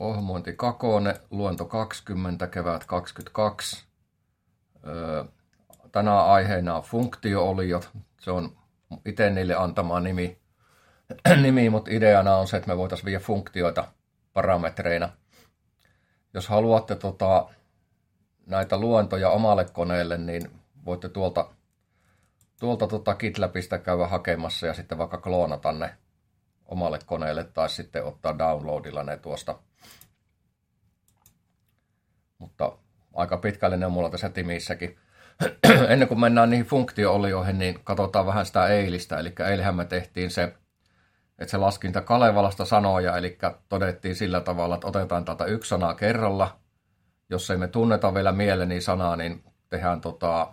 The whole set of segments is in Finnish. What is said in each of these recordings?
Ohjelmointi Kakone, luento 20, kevät 22. Tänään aiheena on funktio-oliot. Se on itse niille antama nimi, mutta ideana on se, että me voitaisiin viedä funktioita parametreina. Jos haluatte näitä luentoja omalle koneelle, niin voitte tuolta GitLabista käydä hakemassa ja sitten vaikka kloonata ne omalle koneelle tai sitten ottaa downloadilla ne tuosta. Mutta aika pitkälle ne on mulla tässä timissäkin. Ennen kuin mennään niihin funktio-olioihin, niin katsotaan vähän sitä eilistä. Eli eilähän me tehtiin se, että se laskinta Kalevalasta sanoja, eli todettiin sillä tavalla, että otetaan täältä yksi sana kerralla. Jos ei me tunneta vielä mieleni sanaa, niin tehdään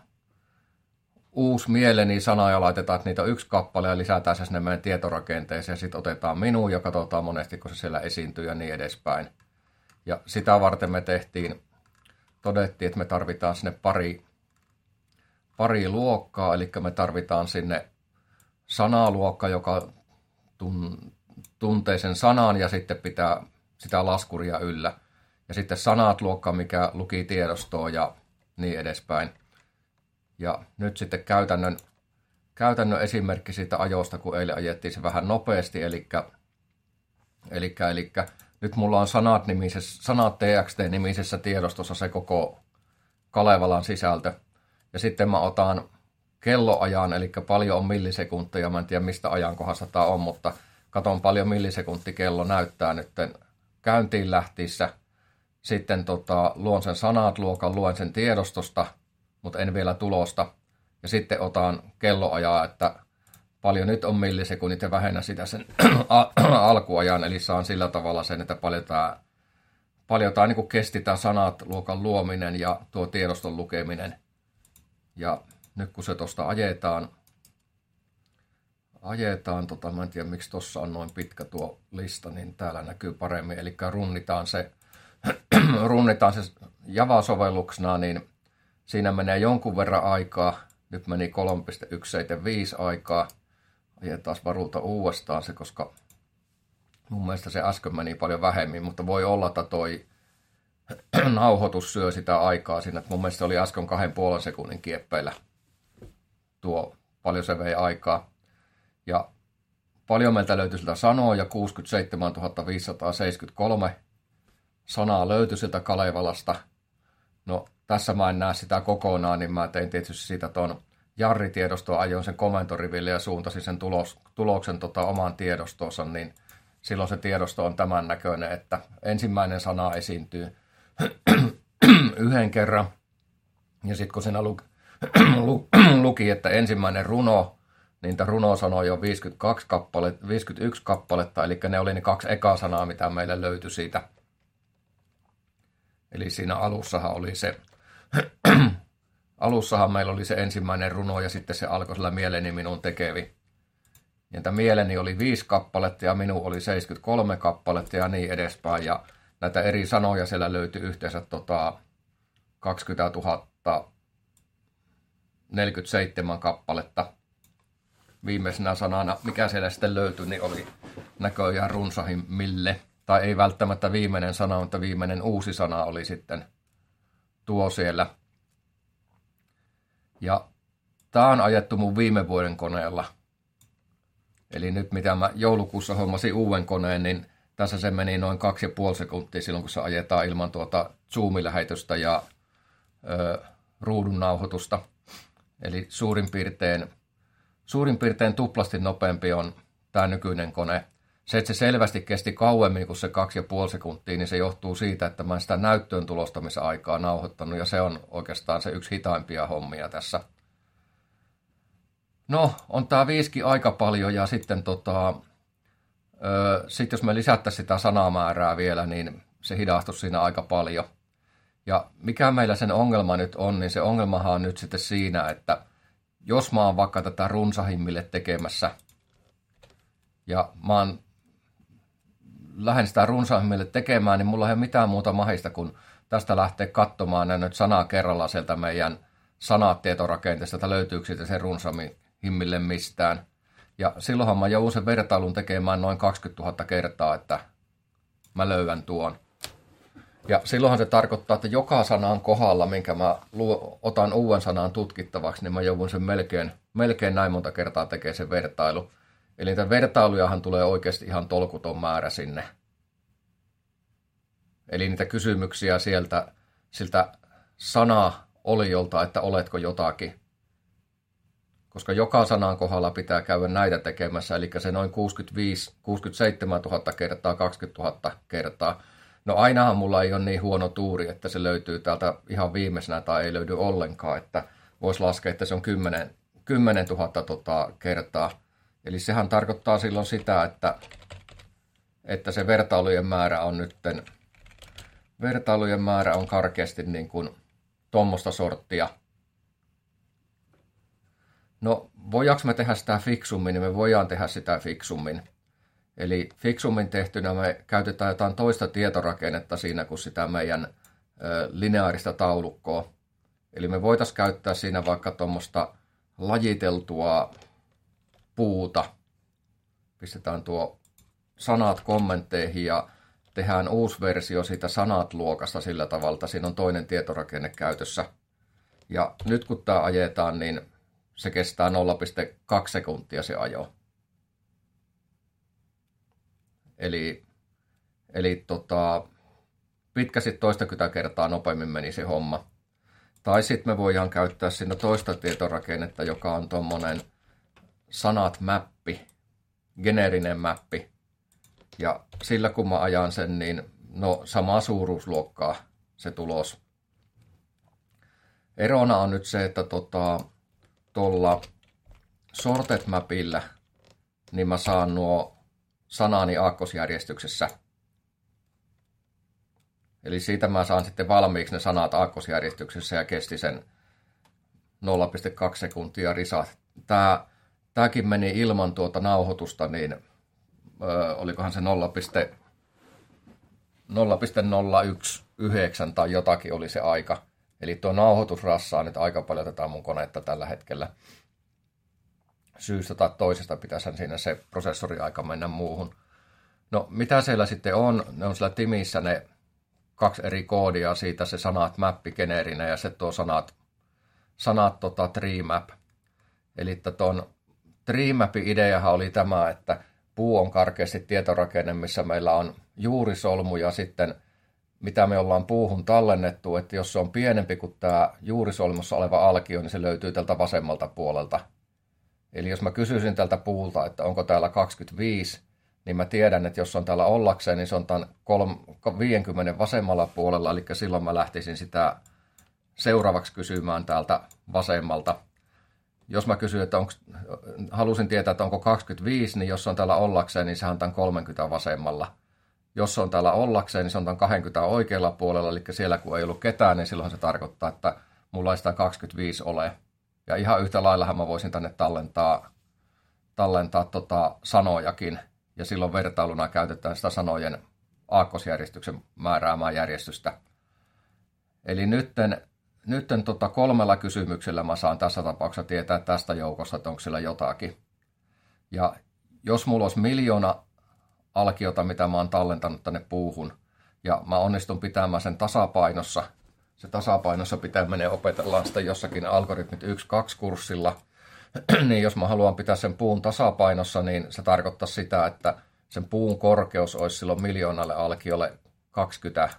uusi mieleni sana ja laitetaan, että niitä on yksi kappale ja lisätään se sinne meidän tietorakenteeseen. Sitten otetaan minu ja katsotaan monesti, kun se siellä esiintyy ja niin edespäin. Ja sitä varten me todettiin, että me tarvitaan sinne pari luokkaa, eli me tarvitaan sinne sanaluokka, joka tuntee sen sanan ja sitten pitää sitä laskuria yllä. Ja sitten sanat-luokka, mikä luki tiedostoa ja niin edespäin. Ja nyt sitten käytännön esimerkki siitä ajosta, kun eilen ajettiin se vähän nopeasti, eli nyt mulla on sanat TXT-nimisessä tiedostossa se koko Kalevalan sisältö. Ja sitten mä otan kelloajan, eli paljon on millisekunteja. Mä en tiedä mistä ajankohdasta tämä on, mutta katon paljon millisekuntikello näyttää nyt käyntiin lähtiessä. Sitten luon sen sanat-luokan, luen sen tiedostosta, mutta en vielä tulosta. Ja sitten otan kelloajaa, että paljon nyt on millisekunnit ja vähennä sitä sen alkuajan. Eli saan sillä tavalla sen, että paljon tämä niin kesti tämä sanat-luokan luominen ja tuo tiedoston lukeminen. Ja nyt kun se tuosta ajetaan, mä en tiedä miksi tuossa on noin pitkä tuo lista, niin täällä näkyy paremmin. Eli runnitaan se Java-sovelluksena, niin siinä menee jonkun verran aikaa. Nyt meni 3.175 aikaa. Ajetaan varuuta uudestaan se, koska mun mielestä se äsken meni paljon vähemmin, mutta voi olla, että toi nauhoitus syö sitä aikaa siinä. Mun mielestä se oli äsken 2,5 sekunnin kieppeillä. Tuo paljon se vei aikaa. Ja paljon meiltä löytyi siltä sanoja, 67 573 sanaa löytyi siltä Kalevalasta. No tässä mä en näe sitä kokonaan, niin mä tein tietysti siitä tuon Jarri-tiedostoa, ajoin sen komentoriville ja suuntasin sen tuloksen omaan tiedostoonsa, niin silloin se tiedosto on tämän näköinen, että ensimmäinen sana esiintyy yhden kerran. Ja sitten kun siinä luki, että ensimmäinen runo, niin niitä runosanoja on 51 kappaletta, eli ne oli ne 2 ekaa sanaa, mitä meille löytyi siitä. Eli siinä alussahan meillä oli se ensimmäinen runo ja sitten se alkoi sillä mieleni minun tekevi. Ja mieleni oli 5 kappaletta ja minun oli 73 kappaletta ja niin edespäin. Ja näitä eri sanoja siellä löytyi yhteensä 20 047 kappaletta. Viimeisenä sanana, mikä siellä sitten löytyi, niin oli näköjään runsahimmille. Tai ei välttämättä viimeinen sana, mutta viimeinen uusi sana oli sitten tuo siellä. Ja tämä on ajettu mun viime vuoden koneella. Eli nyt mitä mä joulukuussa hommasin uuden koneen, niin tässä se meni noin 2,5 sekuntia silloin, kun se ajetaan ilman Zoom-lähetystä ja ruudun nauhoitusta. Eli suurin piirtein tuplasti nopeampi on tämä nykyinen kone. Se, että se selvästi kesti kauemmin kuin se 2,5 sekuntia, niin se johtuu siitä, että mä en sitä näyttöön tulostamisaikaa nauhoittanut, ja se on oikeastaan se yksi hitaimpia hommia tässä. No, on tää 5 aika paljon, ja sitten jos me lisättäisiin sitä sanamäärää vielä, niin se hidastuisi siinä aika paljon. Ja mikä meillä sen ongelma nyt on, niin se ongelmahan on nyt sitten siinä, että jos mä oon vaikka tätä runsahimmille tekemässä, ja mä lähden sitä runsahimmille tekemään, niin mulla ei ole mitään muuta mahista kuin tästä lähteä katsomaan nyt sanaa kerrallaan sieltä meidän sanat-tietorakenteesta, että löytyykö siitä se runsahimmille mistään. Ja silloinhan mä joudun sen vertailun tekemään noin 20 000 kertaa, että mä löydän tuon. Ja silloinhan se tarkoittaa, että joka sanan kohdalla, minkä mä otan uuden sanan tutkittavaksi, niin mä joudun sen melkein näin monta kertaa tekemään sen vertailu. Eli niitä vertailujahan tulee oikeasti ihan tolkuton määrä sinne. Eli niitä kysymyksiä siltä sana-oliolta, että oletko jotakin. Koska joka sanan kohdalla pitää käydä näitä tekemässä, eli se noin 67 000 kertaa, 20 000 kertaa. No ainahan mulla ei ole niin huono tuuri, että se löytyy täältä ihan viimeisenä tai ei löydy ollenkaan, että voisi laskea, että se on 10 000 kertaa. Eli sehän tarkoittaa silloin sitä, että se vertailujen määrä on karkeasti niin kuin tuommoista sorttia. No, voidaanko me tehdä sitä fiksummin, niin me voidaan tehdä sitä fiksummin. Eli fiksummin tehtynä me käytetään jotain toista tietorakennetta siinä kuin sitä meidän lineaarista taulukkoa. Eli me voitaisiin käyttää siinä vaikka tuommoista lajiteltua puuta. Pistetään tuo sanat kommentteihin ja tehdään uusi versio siitä sanat-luokasta sillä tavalla, että siinä on toinen tietorakenne käytössä. Ja nyt kun tämä ajetaan, niin se kestää 0,2 sekuntia se ajo. Eli pitkä sitten toistakymmentä kertaa nopeammin meni se homma. Tai sitten me voidaan käyttää siinä toista tietorakennetta, joka on tuommoinen sanat-mäppi, geneerinen mäppi. Ja sillä kun mä ajan sen, niin no samaa suuruusluokkaa se tulos. Erona on nyt se, että tuolla sorted mapillä niin mä saan nuo sanani aakkosjärjestyksessä. Eli siitä mä saan sitten valmiiksi ne sanat aakkosjärjestyksessä ja kesti sen 0,2 sekuntia risat. Tääkin meni ilman tuota nauhoitusta, niin olikohan se 0,0119 tai jotakin oli se aika. Eli tuo nauhoitus rassaa nyt aika paljon tätä mun konetta tällä hetkellä. Syystä tai toisesta pitäisi siinä se prosessoriaika mennä muuhun. No mitä siellä sitten on? Ne on siellä timissä ne 2 eri koodia, siitä se sanat mappi geneerinä ja se tuo sanat tree map. Eli tuon tree mapin ideahan oli tämä, että puu on karkeasti tietorakenne, missä meillä on juurisolmu ja sitten mitä me ollaan puuhun tallennettu, että jos se on pienempi kuin tämä juurisolmussa oleva alkio, niin se löytyy tältä vasemmalta puolelta. Eli jos mä kysyisin tältä puulta, että onko täällä 25, niin mä tiedän, että jos on täällä ollakseen, niin se on tämän 50 vasemmalla puolella, eli silloin mä lähtisin sitä seuraavaksi kysymään täältä vasemmalta. Jos mä kysyin, että halusin tietää, että onko 25, niin jos on täällä ollakseen, niin se on tämän 30 vasemmalla. Jos on täällä ollakseen, niin se on tämän 20 oikealla puolella, eli siellä kun ei ollut ketään, niin silloin se tarkoittaa, että mulla ei sitä 25 ole. Ja ihan yhtä laillahan mä voisin tänne tallentaa sanojakin, ja silloin vertailuna käytetään sitä sanojen aakkosjärjestyksen määräämää järjestystä. Eli nytten 3 kysymyksellä mä saan tässä tapauksessa tietää tästä joukosta, että onko siellä jotakin. Ja jos mulla olisi 1 000 000 alkiota, mitä mä oon tallentanut tänne puuhun, ja mä onnistun pitämään sen tasapainossa. Se tasapainossa pitäminen opetellaan sitten jossakin algoritmit 1-2 kurssilla. Niin jos mä haluan pitää sen puun tasapainossa, niin se tarkoittaa sitä, että sen puun korkeus olisi silloin 1 000 000 alkiolle 20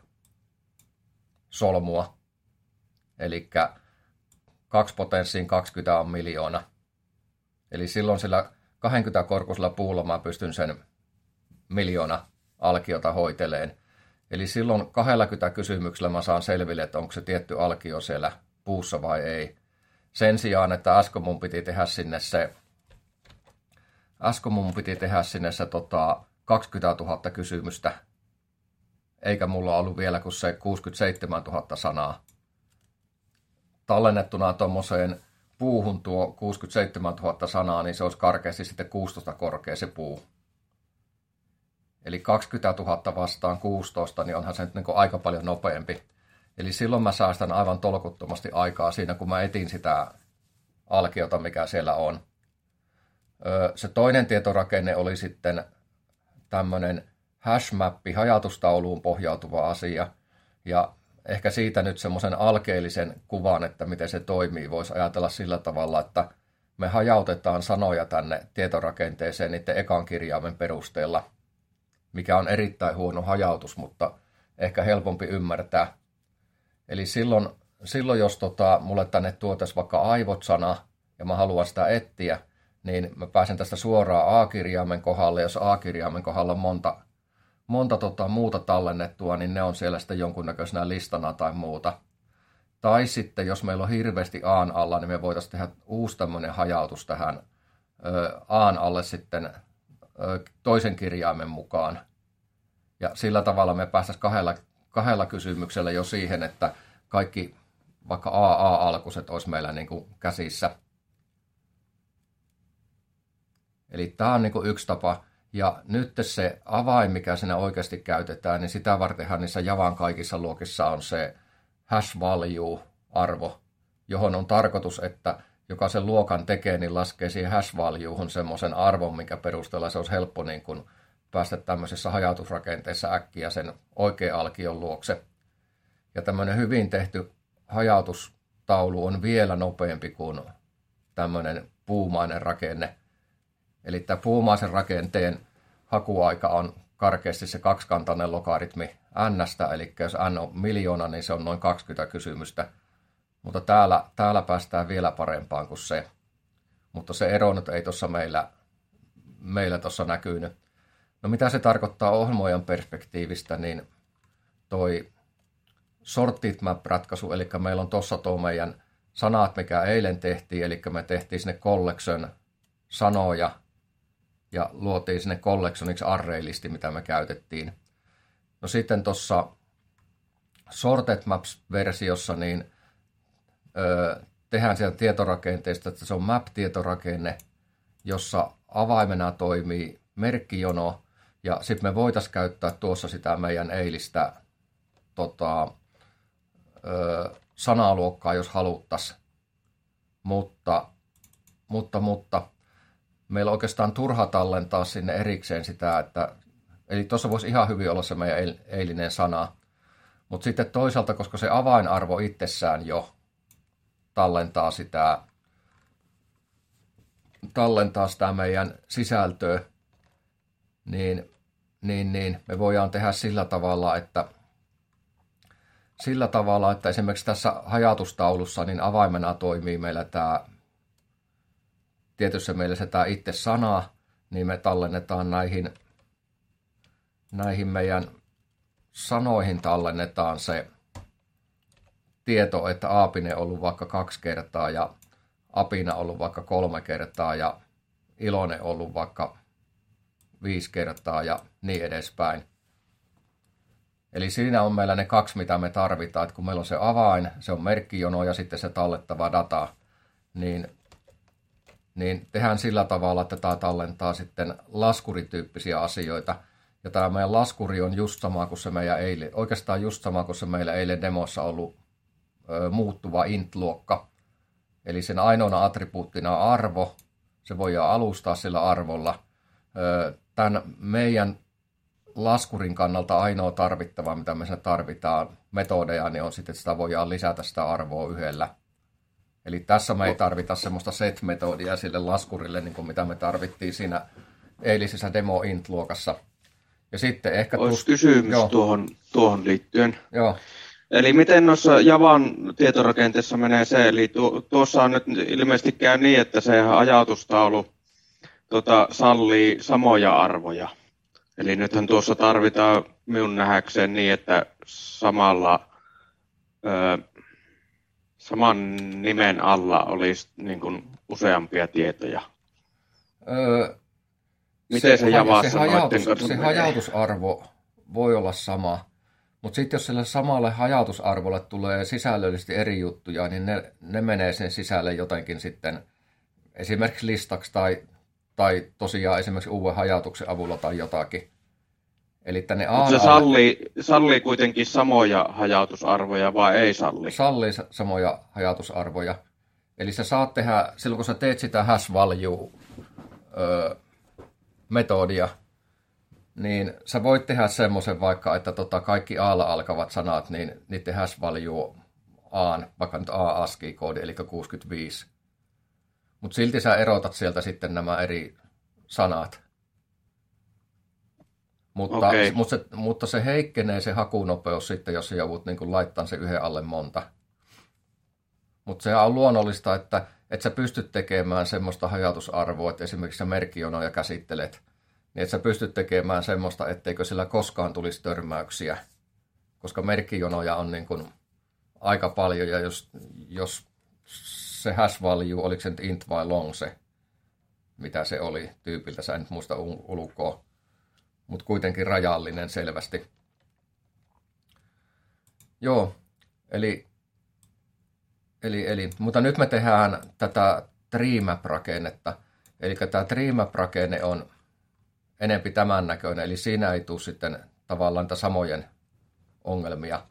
solmua. Eli 2 potenssiin 20 on 1 000 000. Eli silloin sillä 20 korkuisella puulla mä pystyn sen 1 000 000 alkiota hoiteleen. Eli silloin 20 kysymyksellä mä saan selville, että onko se tietty alkio siellä puussa vai ei. Sen sijaan, että äsken mun piti tehdä sinne se 20 000 kysymystä, eikä mulla ollut vielä kuin se 67 000 sanaa. Tallennettuna tuommoiseen puuhun tuo 67 000 sanaa, niin se olisi karkeasti sitten 16 korkea se puu. Eli 20 000 vastaan 16, niin onhan se nyt niin kuin aika paljon nopeampi. Eli silloin mä säästän aivan tolkuttomasti aikaa siinä, kun mä etin sitä alkiota, mikä siellä on. Se toinen tietorakenne oli sitten tämmöinen hashmappi, hajatustauluun pohjautuva asia. Ja ehkä siitä nyt semmoisen alkeellisen kuvan, että miten se toimii, voisi ajatella sillä tavalla, että me hajautetaan sanoja tänne tietorakenteeseen niiden ekan kirjaimen perusteella, mikä on erittäin huono hajautus, mutta ehkä helpompi ymmärtää. Eli silloin jos mulle tänne tuotaisiin vaikka aivot-sana, ja mä haluan sitä etsiä, niin mä pääsen tästä suoraan A-kirjaimen kohdalle. Jos A-kirjaimen kohdalla on monta muuta tallennettua, niin ne on siellä sitten jonkunnäköisenä listana tai muuta. Tai sitten, jos meillä on hirveästi A:n alla, niin me voitaisiin tehdä uusi tämmöinen hajautus tähän A:n alle sitten toisen kirjaimen mukaan. Ja sillä tavalla me päästäisiin kahdella kysymyksellä jo siihen, että kaikki vaikka AA-alkuiset olisi meillä niin kuin käsissä. Eli tämä on niin kuin yksi tapa. Ja nyt se avain, mikä siinä oikeasti käytetään, niin sitä vartenhan niissä Javan kaikissa luokissa on se hash value-arvo, johon on tarkoitus, että joka sen luokan tekee, niin laskee siihen hash valuehun semmoisen arvon, minkä perusteella se olisi helppo niin kuin päästä tämmöisessä hajautusrakenteessa äkkiä sen oikean alkion luokse. Ja tämmöinen hyvin tehty hajautustaulu on vielä nopeampi kuin tämmöinen puumainen rakenne. Eli tämä puumaisen rakenteen hakuaika on karkeasti se kaksikantainen logaritmi n-stä, eli jos n on 1 000 000, niin se on noin 20 kysymystä. Mutta täällä päästään vielä parempaan kuin se. Mutta se ero nyt ei tuossa meillä tuossa näkynyt. No mitä se tarkoittaa ohjelmoijan perspektiivistä, niin toi sorted map-ratkaisu, eli meillä on tuossa tuo meidän sanat, mikä eilen tehtiin, eli me tehtiin sinne collection sanoja ja luotiin sinne collectioniksi array-listi, mitä me käytettiin. No sitten tuossa sorted maps-versiossa niin tehdään sieltä tietorakenteesta, että se on map-tietorakenne, jossa avaimena toimii merkkijono, ja sitten me voitaisiin käyttää tuossa sitä meidän eilistä sanaluokkaa, jos haluttaisiin. Mutta meillä on oikeastaan turha tallentaa sinne erikseen sitä, että eli tuossa voisi ihan hyvin olla se meidän eilinen sana. Mutta sitten toisaalta, koska se avainarvo itsessään jo tallentaa sitä meidän sisältöä, niin me voidaan tehdä sillä tavalla, että esimerkiksi tässä hajautustaulussa niin avaimena toimii meillä tämä tietyssä mielessä tämä itse sana, niin me tallennetaan näihin meidän sanoihin tallennetaan se tieto, että aapine on ollut vaikka 2 kertaa ja apina on ollut vaikka 3 kertaa ja iloinen on ollut vaikka 5 kertaa ja niin edespäin. Eli siinä on meillä ne 2, mitä me tarvitaan, että kun meillä on se avain, se on merkkijono ja sitten se tallettava data, niin tehdään sillä tavalla, että tämä tallentaa sitten laskurityyppisiä asioita. Ja tämä meidän laskuri on just sama kuin se meidän eilen, oikeastaan just sama kuin se meillä eilen demossa ollut muuttuva int-luokka. Eli sen ainoana attribuuttina on arvo, se voidaan alustaa sillä arvolla. Tämän meidän laskurin kannalta ainoa tarvittava, mitä me tarvitaan metodeja, niin on sitten, että sitä voidaan lisätä sitä arvoa yhdellä. Eli tässä me ei tarvita semmoista set-metodia sille laskurille, niin kuin mitä me tarvittiin siinä eilisessä demo int-luokassa. Ja sitten ehkä olisi kysymys tuohon liittyen. Joo. Eli miten noissa Javan tietorakenteessa menee se, eli tuossa on nyt ilmeisesti käy niin, että se ajatustaulu sallii samoja arvoja. Eli nythän tuossa tarvitaan minun nähdäkseen niin, että saman nimen alla olisi niin kuin useampia tietoja. Miten se Javassa noiden kanssa se hajautusarvo voi olla sama, mutta sitten jos sille samalle hajautusarvolle tulee sisällöllisesti eri juttuja, niin ne menee sen sisälle jotenkin sitten esimerkiksi listaksi tai tosiaan esimerkiksi uuden hajautuksen avulla tai jotakin. Eli tänne se sallii kuitenkin samoja hajautusarvoja vai ei salli? Sallii samoja hajautusarvoja. Eli sä saat tehdä, silloin kun sä teet sitä hash value metodia, niin sä voit tehdä semmoisen vaikka, että kaikki A:lla alkavat sanat, niin niiden hash value A:n, vaikka nyt A-ASCII-koodi, eli 65. Mutta silti sä erotat sieltä sitten nämä eri sanat. Mutta se heikkenee se hakunopeus sitten, jos joudut niin laittamaan se yhden alle monta. Mutta se on luonnollista, että et sä pystyt tekemään semmoista hajatusarvoa, että esimerkiksi sä merkkijonoja käsittelet, niin et sä pystyt tekemään semmoista, etteikö sillä koskaan tulisi törmäyksiä, koska merkkijonoja on niin kuin aika paljon, ja jos se hash value, oliko se nyt int vai long se, mitä se oli tyypiltä, sä en nyt muista ulkoa, mutta kuitenkin rajallinen selvästi. Joo, eli, mutta nyt me tehdään tätä treemap-rakennetta, eli tämä treemap-rakenne on enempi tämän näköinen, eli siinä ei tule sitten tavallaan niitä samojen ongelmia.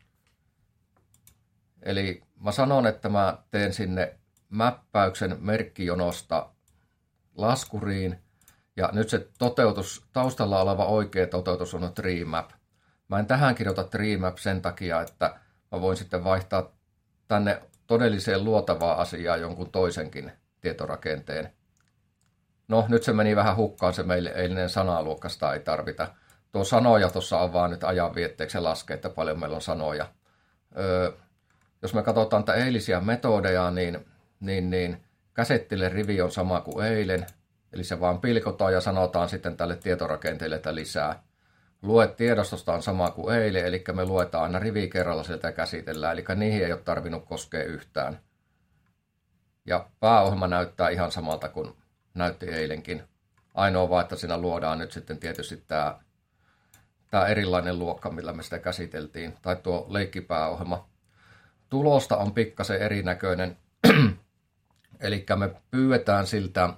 Eli mä sanon, että mä teen sinne mäppäyksen merkkijonosta laskuriin, ja nyt se taustalla oleva oikea toteutus on treemap. Mä en tähän kirjoita treemap sen takia, että mä voin sitten vaihtaa tänne todelliseen luotavaan asiaan jonkun toisenkin tietorakenteen. No, nyt se meni vähän hukkaan, se meille eilinen sanaluokka, sitä ei tarvita. Tuo sanoja tuossa on vaan nyt ajanvietteeksi, se laskee, että paljon meillä on sanoja. Jos me katsotaan tätä eilisiä metodeja, niin käsittele rivi on sama kuin eilen, eli se vaan pilkotaan ja sanotaan sitten tälle tietorakenteelle, että lisää. Lue tiedostosta on sama kuin eilen, eli me luetaan aina rivi kerralla sieltä ja käsitellään, eli niihin ei ole tarvinnut koskea yhtään. Ja pääohjelma näyttää ihan samalta kuin näytti eilenkin. Ainoa vaan, että siinä luodaan nyt sitten tietysti tämä erilainen luokka, millä me sitä käsiteltiin, tai tuo leikkipääohjelma. Tulosta on pikkasen erinäköinen, eli me pyydetään siltä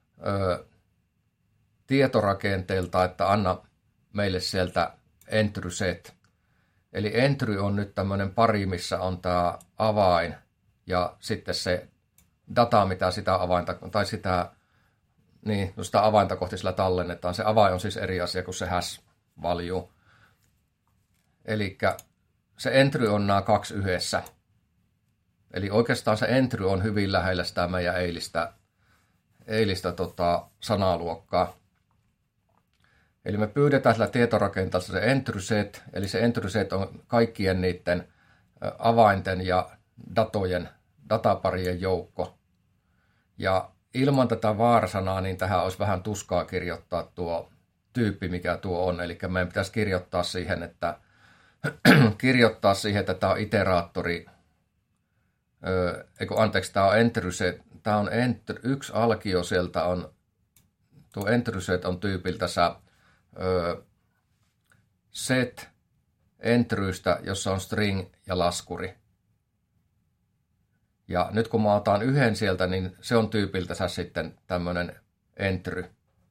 tietorakenteelta, että anna meille sieltä entry set. Eli entry on nyt tämmöinen pari, missä on tämä avain ja sitten se data, mitä sitä avainta, tai sitä, niin, no sitä avainta kohti sillä tallennetaan. Se avain on siis eri asia kuin se hash value. Eli se entry on nämä kaksi yhdessä. Eli oikeastaan se entry on hyvin lähellä sitä meidän eilistä sanaluokkaa. Eli me pyydetään sillä tietorakenteella se entry set, eli se entry set on kaikkien niiden avainten ja dataparien joukko. Ja ilman tätä var-sanaa, niin tähän olisi vähän tuskaa kirjoittaa tuo tyyppi, mikä tuo on. Eli meidän pitäisi kirjoittaa siihen, että tämä on iteraattori. Tämä on entry set. Tämä on yksi alkio sieltä on, tuo entry set on tyypiltä set entrystä, jossa on string ja laskuri. Ja nyt kun mä otan yhden sieltä, niin se on tyypiltä sitten tämmöinen entry.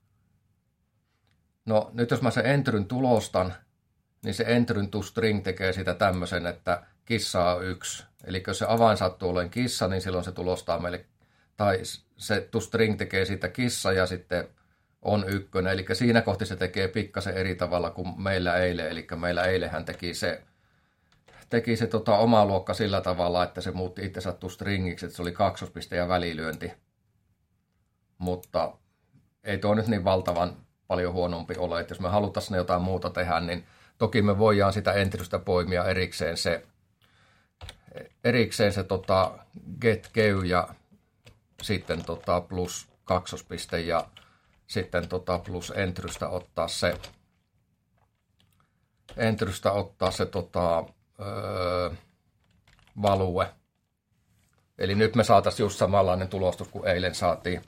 No nyt jos mä sen entryn tulostan, niin se entryn to string tekee sitä tämmöisen, että kissa on 1. Eli jos se avain sattuu olemaan kissa, niin silloin se tulostaa meille, tai se to string tekee siitä kissa ja sitten on 1. Eli siinä kohti se tekee pikkasen eri tavalla kuin meillä eilen. Eli meillä eilenhän teki se oma luokka sillä tavalla, että se muutti itsensä to stringiksi, että se oli kaksospiste ja välilyönti. Mutta ei tuo nyt niin valtavan paljon huonompi ole, että jos me haluttaisiin jotain muuta tehdä, niin toki me voidaan sitä entrystä poimia erikseen se get kew ja sitten plus kaksospiste ja sitten plus entrystä ottaa se value. Eli nyt me saataisiin just samanlainen tulostus kuin eilen saatiin.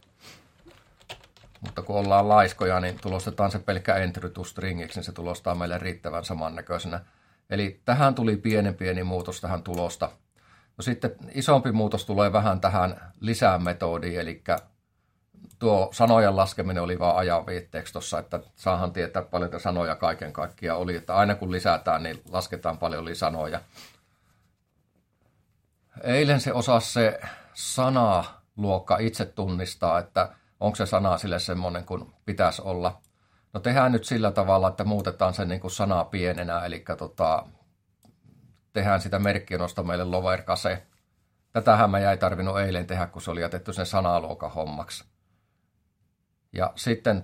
Mutta kun ollaan laiskoja, niin tulostetaan se pelkkä entry to stringiksi, niin se tulostaa meille riittävän samannäköisenä. Eli tähän tuli pieni muutos tähän tulosta. No sitten isompi muutos tulee vähän tähän lisämetodiin, eli tuo sanojen laskeminen oli vaan ajanviitteeksi tuossa, että saahan tietää paljon sanoja kaiken kaikkiaan oli, että aina kun lisätään, niin lasketaan paljon sanoja. Eilen se osasi se sanaluokka itse tunnistaa, että onko se sana sille semmoinen kuin pitäisi olla. No tehdään nyt sillä tavalla, että muutetaan sen niin kuin sanaa pienenä, eli tehdään sitä merkkionosta meille lowercase. Tätähän mä jäi tarvinnut eilen tehdä, kun se oli jätetty sen sanaluokan hommaksi. Ja sitten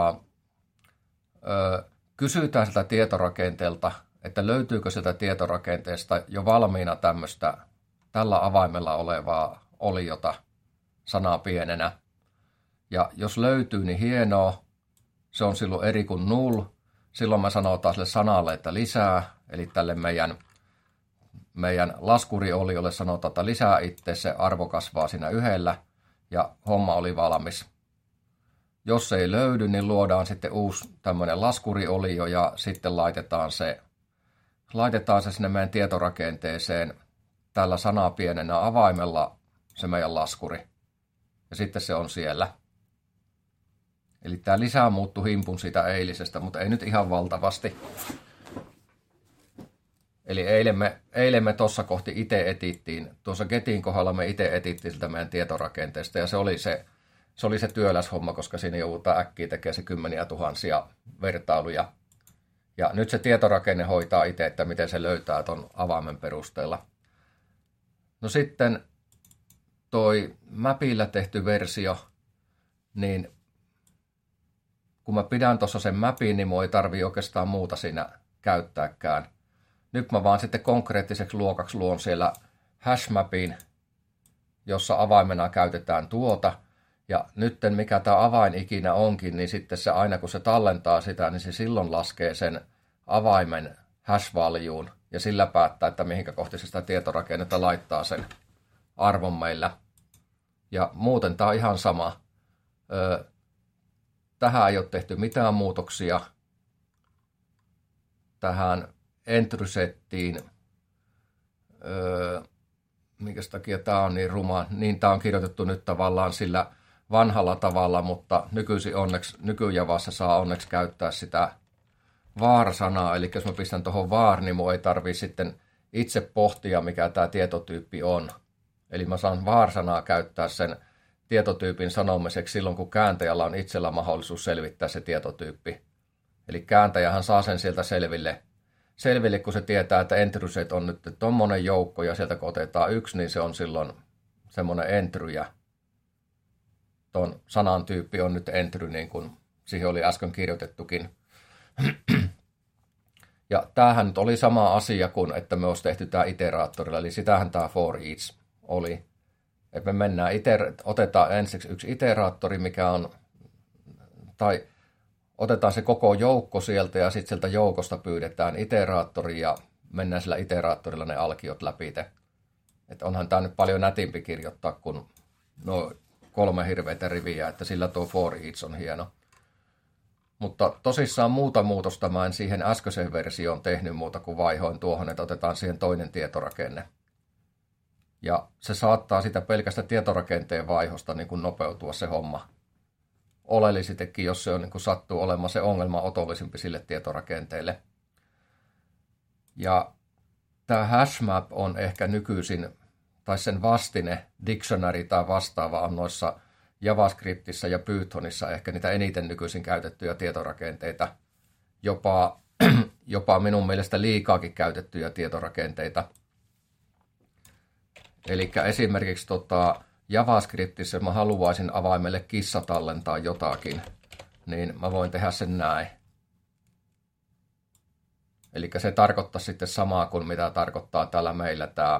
kysytään sitä tietorakenteelta, että löytyykö sieltä tietorakenteesta jo valmiina tämmöistä tällä avaimella olevaa oliota sanaa pienenä. Ja jos löytyy, niin hienoa. Se on silloin eri kuin null. Silloin mä sanotaan sille sanalle, että lisää. Eli tälle meidän laskurioliolle sanotaan, että lisää itse. Se arvo kasvaa siinä yhdellä. Ja homma oli valmis. Jos ei löydy, niin luodaan sitten uusi tämmöinen laskuriolio ja sitten laitetaan se sinne meidän tietorakenteeseen tällä sanaa pienenä avaimella se meidän laskuri. Ja sitten se on siellä. Eli tämä lisää muuttui himpun siitä eilisestä, mutta ei nyt ihan valtavasti. Eli eilen me tuossa kohti itse etittiin. Tuossa Getin kohdalla me itse etittiin siltä meidän tietorakenteesta ja se oli se työläs homma, koska siinä joudutaan äkkiä tekemään se kymmeniä tuhansia vertailuja. Ja nyt se tietorakenne hoitaa itse, että miten se löytää tuon avaimen perusteella. No sitten toi mapilla tehty versio, niin kun mä pidän tuossa sen mapin, niin mun ei tarvii oikeastaan muuta siinä käyttääkään. Nyt mä vaan sitten konkreettiseksi luokaksi luon siellä hashmapin, jossa avaimena käytetään tuota. Ja nyt mikä tämä avain ikinä onkin, niin sitten se aina kun se tallentaa sitä, niin se silloin laskee sen avaimen hash-valuun. Ja sillä päättää, että mihinkä kohti se sitä tietorakennetta laittaa sen arvon meillä. Ja muuten tämä on ihan sama. Tähän ei ole tehty mitään muutoksia. Tähän entry-settiin. Minkä takia tämä on niin ruma. Niin tämä on kirjoitettu nyt tavallaan sillä vanhalla tavalla, mutta nykyjavassa saa onneksi käyttää sitä var-sanaa. Eli jos mä pistän tuohon var, niin mun ei tarvitse sitten itse pohtia, mikä tämä tietotyyppi on. Eli mä saan var-sanaa käyttää sen tietotyypin sanomiseksi silloin, kun kääntäjällä on itsellä mahdollisuus selvittää se tietotyyppi. Eli kääntäjähän saa sen sieltä selville, kun se tietää, että entryset on nyt tommonen joukko, ja sieltä kun otetaan yksi, niin se on silloin semmoinen entry, ja ton sanan tyyppi on nyt entry, niin kuin siihen oli äsken kirjoitettukin. Ja tämähän nyt oli sama asia kuin, että me olisi tehty tämä iteraattorilla, eli sitähän tämä for each oli. Että me mennään otetaan ensiksi yksi iteraattori, mikä on, tai otetaan se koko joukko sieltä ja sitten sieltä joukosta pyydetään iteraattori ja mennään sillä iteraattorilla ne alkiot läpi. Että onhan tämä nyt paljon nätimpi kirjoittaa kuin 3 hirveitä riviä, että sillä tuo for each on hieno. Mutta tosissaan muuta muutosta mä en siihen äskeiseen versioon tehnyt muuta kuin vaihoin tuohon, että otetaan siihen toinen tietorakenne. Ja se saattaa sitä pelkästä tietorakenteen vaihosta niin kuin nopeutua se homma. Oleellisestikin, jos se on, niin kuin sattuu olemaan se ongelma otollisempi sille tietorakenteelle. Ja tämä hashmap on ehkä nykyisin, tai sen vastine, dictionary tai vastaava on noissa JavaScriptissa ja Pythonissa ehkä niitä eniten nykyisin käytettyjä tietorakenteita. Jopa minun mielestä liikaakin käytettyjä tietorakenteita. Eli esimerkiksi JavaScriptissa, jos mä haluaisin avaimelle kissa tallentaa jotakin, niin mä voin tehdä sen näin. Eli se tarkoittaa sitten samaa kuin mitä tarkoittaa täällä meillä tämä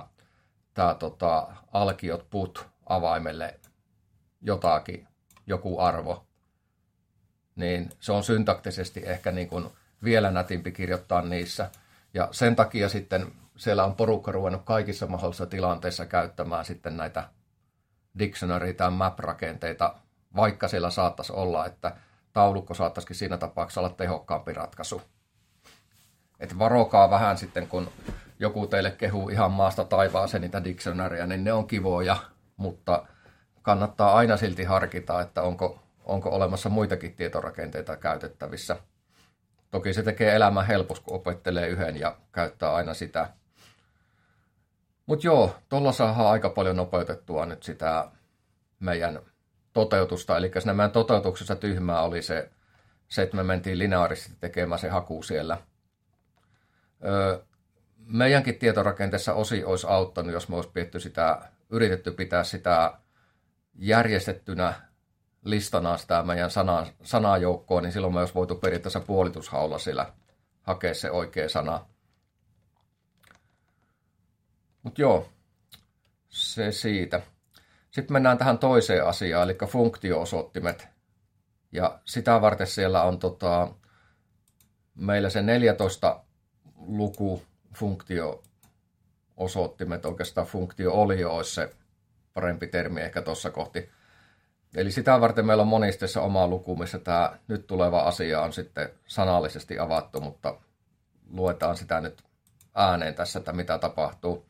alkiot put avaimelle joku arvo. Niin se on syntaktisesti ehkä niin kuin vielä nätimpi kirjoittaa niissä. Ja sen takia sitten siellä on porukka ruvennut kaikissa mahdollisissa tilanteissa käyttämään sitten näitä dictionary- tai map-rakenteita, vaikka siellä saattaisi olla, että taulukko saattaisikin siinä tapauksessa olla tehokkaampi ratkaisu. Että varokaa vähän sitten, kun joku teille kehuu ihan maasta taivaaseen niitä dictionaryja, niin ne on kivoja, mutta kannattaa aina silti harkita, että onko olemassa muitakin tietorakenteita käytettävissä. Toki se tekee elämän helposti, kun opettelee yhden ja käyttää aina sitä. Mutta joo, tuolla saadaan aika paljon nopeutettua nyt sitä meidän toteutusta. Eli siinä meidän toteutuksessa tyhmää oli se, että me mentiin lineaarisesti tekemään se haku siellä. Meidänkin tietorakenteessa olisi auttanut, jos me olisi yritetty pitää sitä järjestettynä listana sitä meidän sanajoukkoa, niin silloin me olisi voitu periaatteessa puolitushaulla siellä hakea se oikea sana. Mutta joo, se siitä. Sitten mennään tähän toiseen asiaan, eli funktio-osoittimet. Ja sitä varten siellä on meillä se 14 luku funktio-osoittimet, oikeastaan funktio-olio olisi se parempi termi ehkä tuossa kohti. Eli sitä varten meillä on monisteessa oma luku, missä tämä nyt tuleva asia on sitten sanallisesti avattu, mutta luetaan sitä nyt ääneen tässä, että mitä tapahtuu.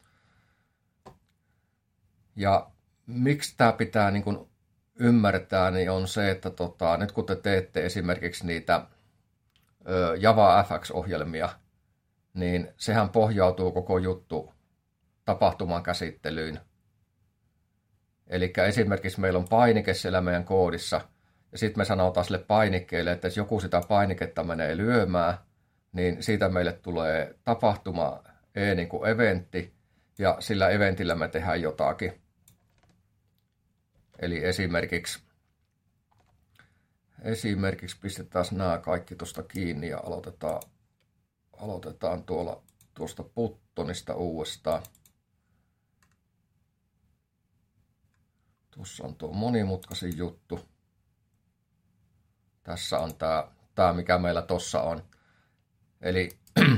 Ja miksi tämä pitää niin kuin ymmärtää, niin on se, että nyt kun te teette esimerkiksi niitä Java FX-ohjelmia, niin sehän pohjautuu koko juttu tapahtuman käsittelyyn. Eli esimerkiksi meillä on painike siellä meidän koodissa, ja sitten me sanotaan sille painikkeelle, että jos joku sitä painiketta menee lyömään, niin siitä meille tulee tapahtuma niin kuin eventti, ja sillä eventillä me tehdään jotakin. Eli esimerkiksi pistetään nämä kaikki tuosta kiinni ja aloitetaan tuosta Pythonista uudestaan. Tuossa on tuo monimutkaisin juttu. Tässä on tämä mikä meillä tuossa on. Eli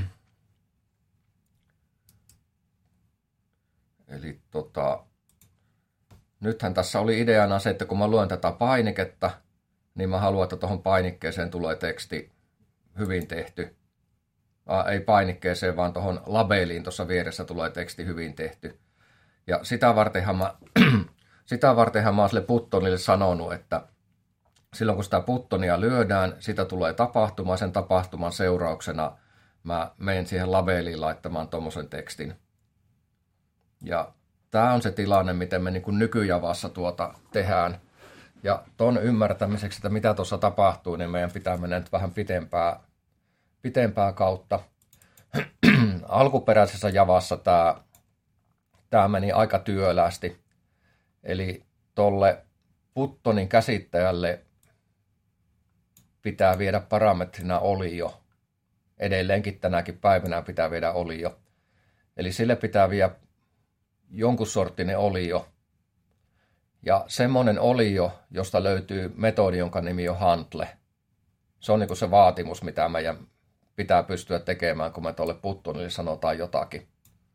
nythän tässä oli ideana se, että kun mä luen tätä painiketta, niin mä haluan, että tuohon painikkeeseen tulee teksti hyvin tehty. Ei painikkeeseen, vaan tuohon labeliin tuossa vieressä tulee teksti hyvin tehty. Ja sitä vartenhan mä oon sille Pythonille sanonut, että silloin kun sitä Pythonia lyödään, sitä tulee tapahtuma. Sen tapahtuman seurauksena mä menen siihen labeliin laittamaan tuommoisen tekstin. Ja tämä on se tilanne, miten me niin kuin nykyjavassa tehdään. Ja ton ymmärtämiseksi, että mitä tuossa tapahtuu, niin meidän pitää mennä nyt vähän pitempää kautta. Alkuperäisessä javassa tämä meni aika työläästi. Eli tolle Pythonin käsittäjälle pitää viedä parametrina olio. Edelleenkin tänäkin päivänä pitää viedä olio. Eli sille pitää viedä jonkun sorttinen olio. Ja semmoinen olio, josta löytyy metodi, jonka nimi on handle. Se on niin kuin se vaatimus, mitä meidän pitää pystyä tekemään, kun me tuolle Pythonille sanotaan jotakin.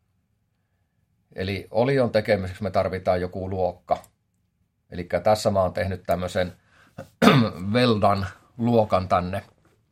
Eli olion tekemiseksi me tarvitaan joku luokka. Eli tässä mä oon tehnyt tämmöisen Veldan luokan tänne.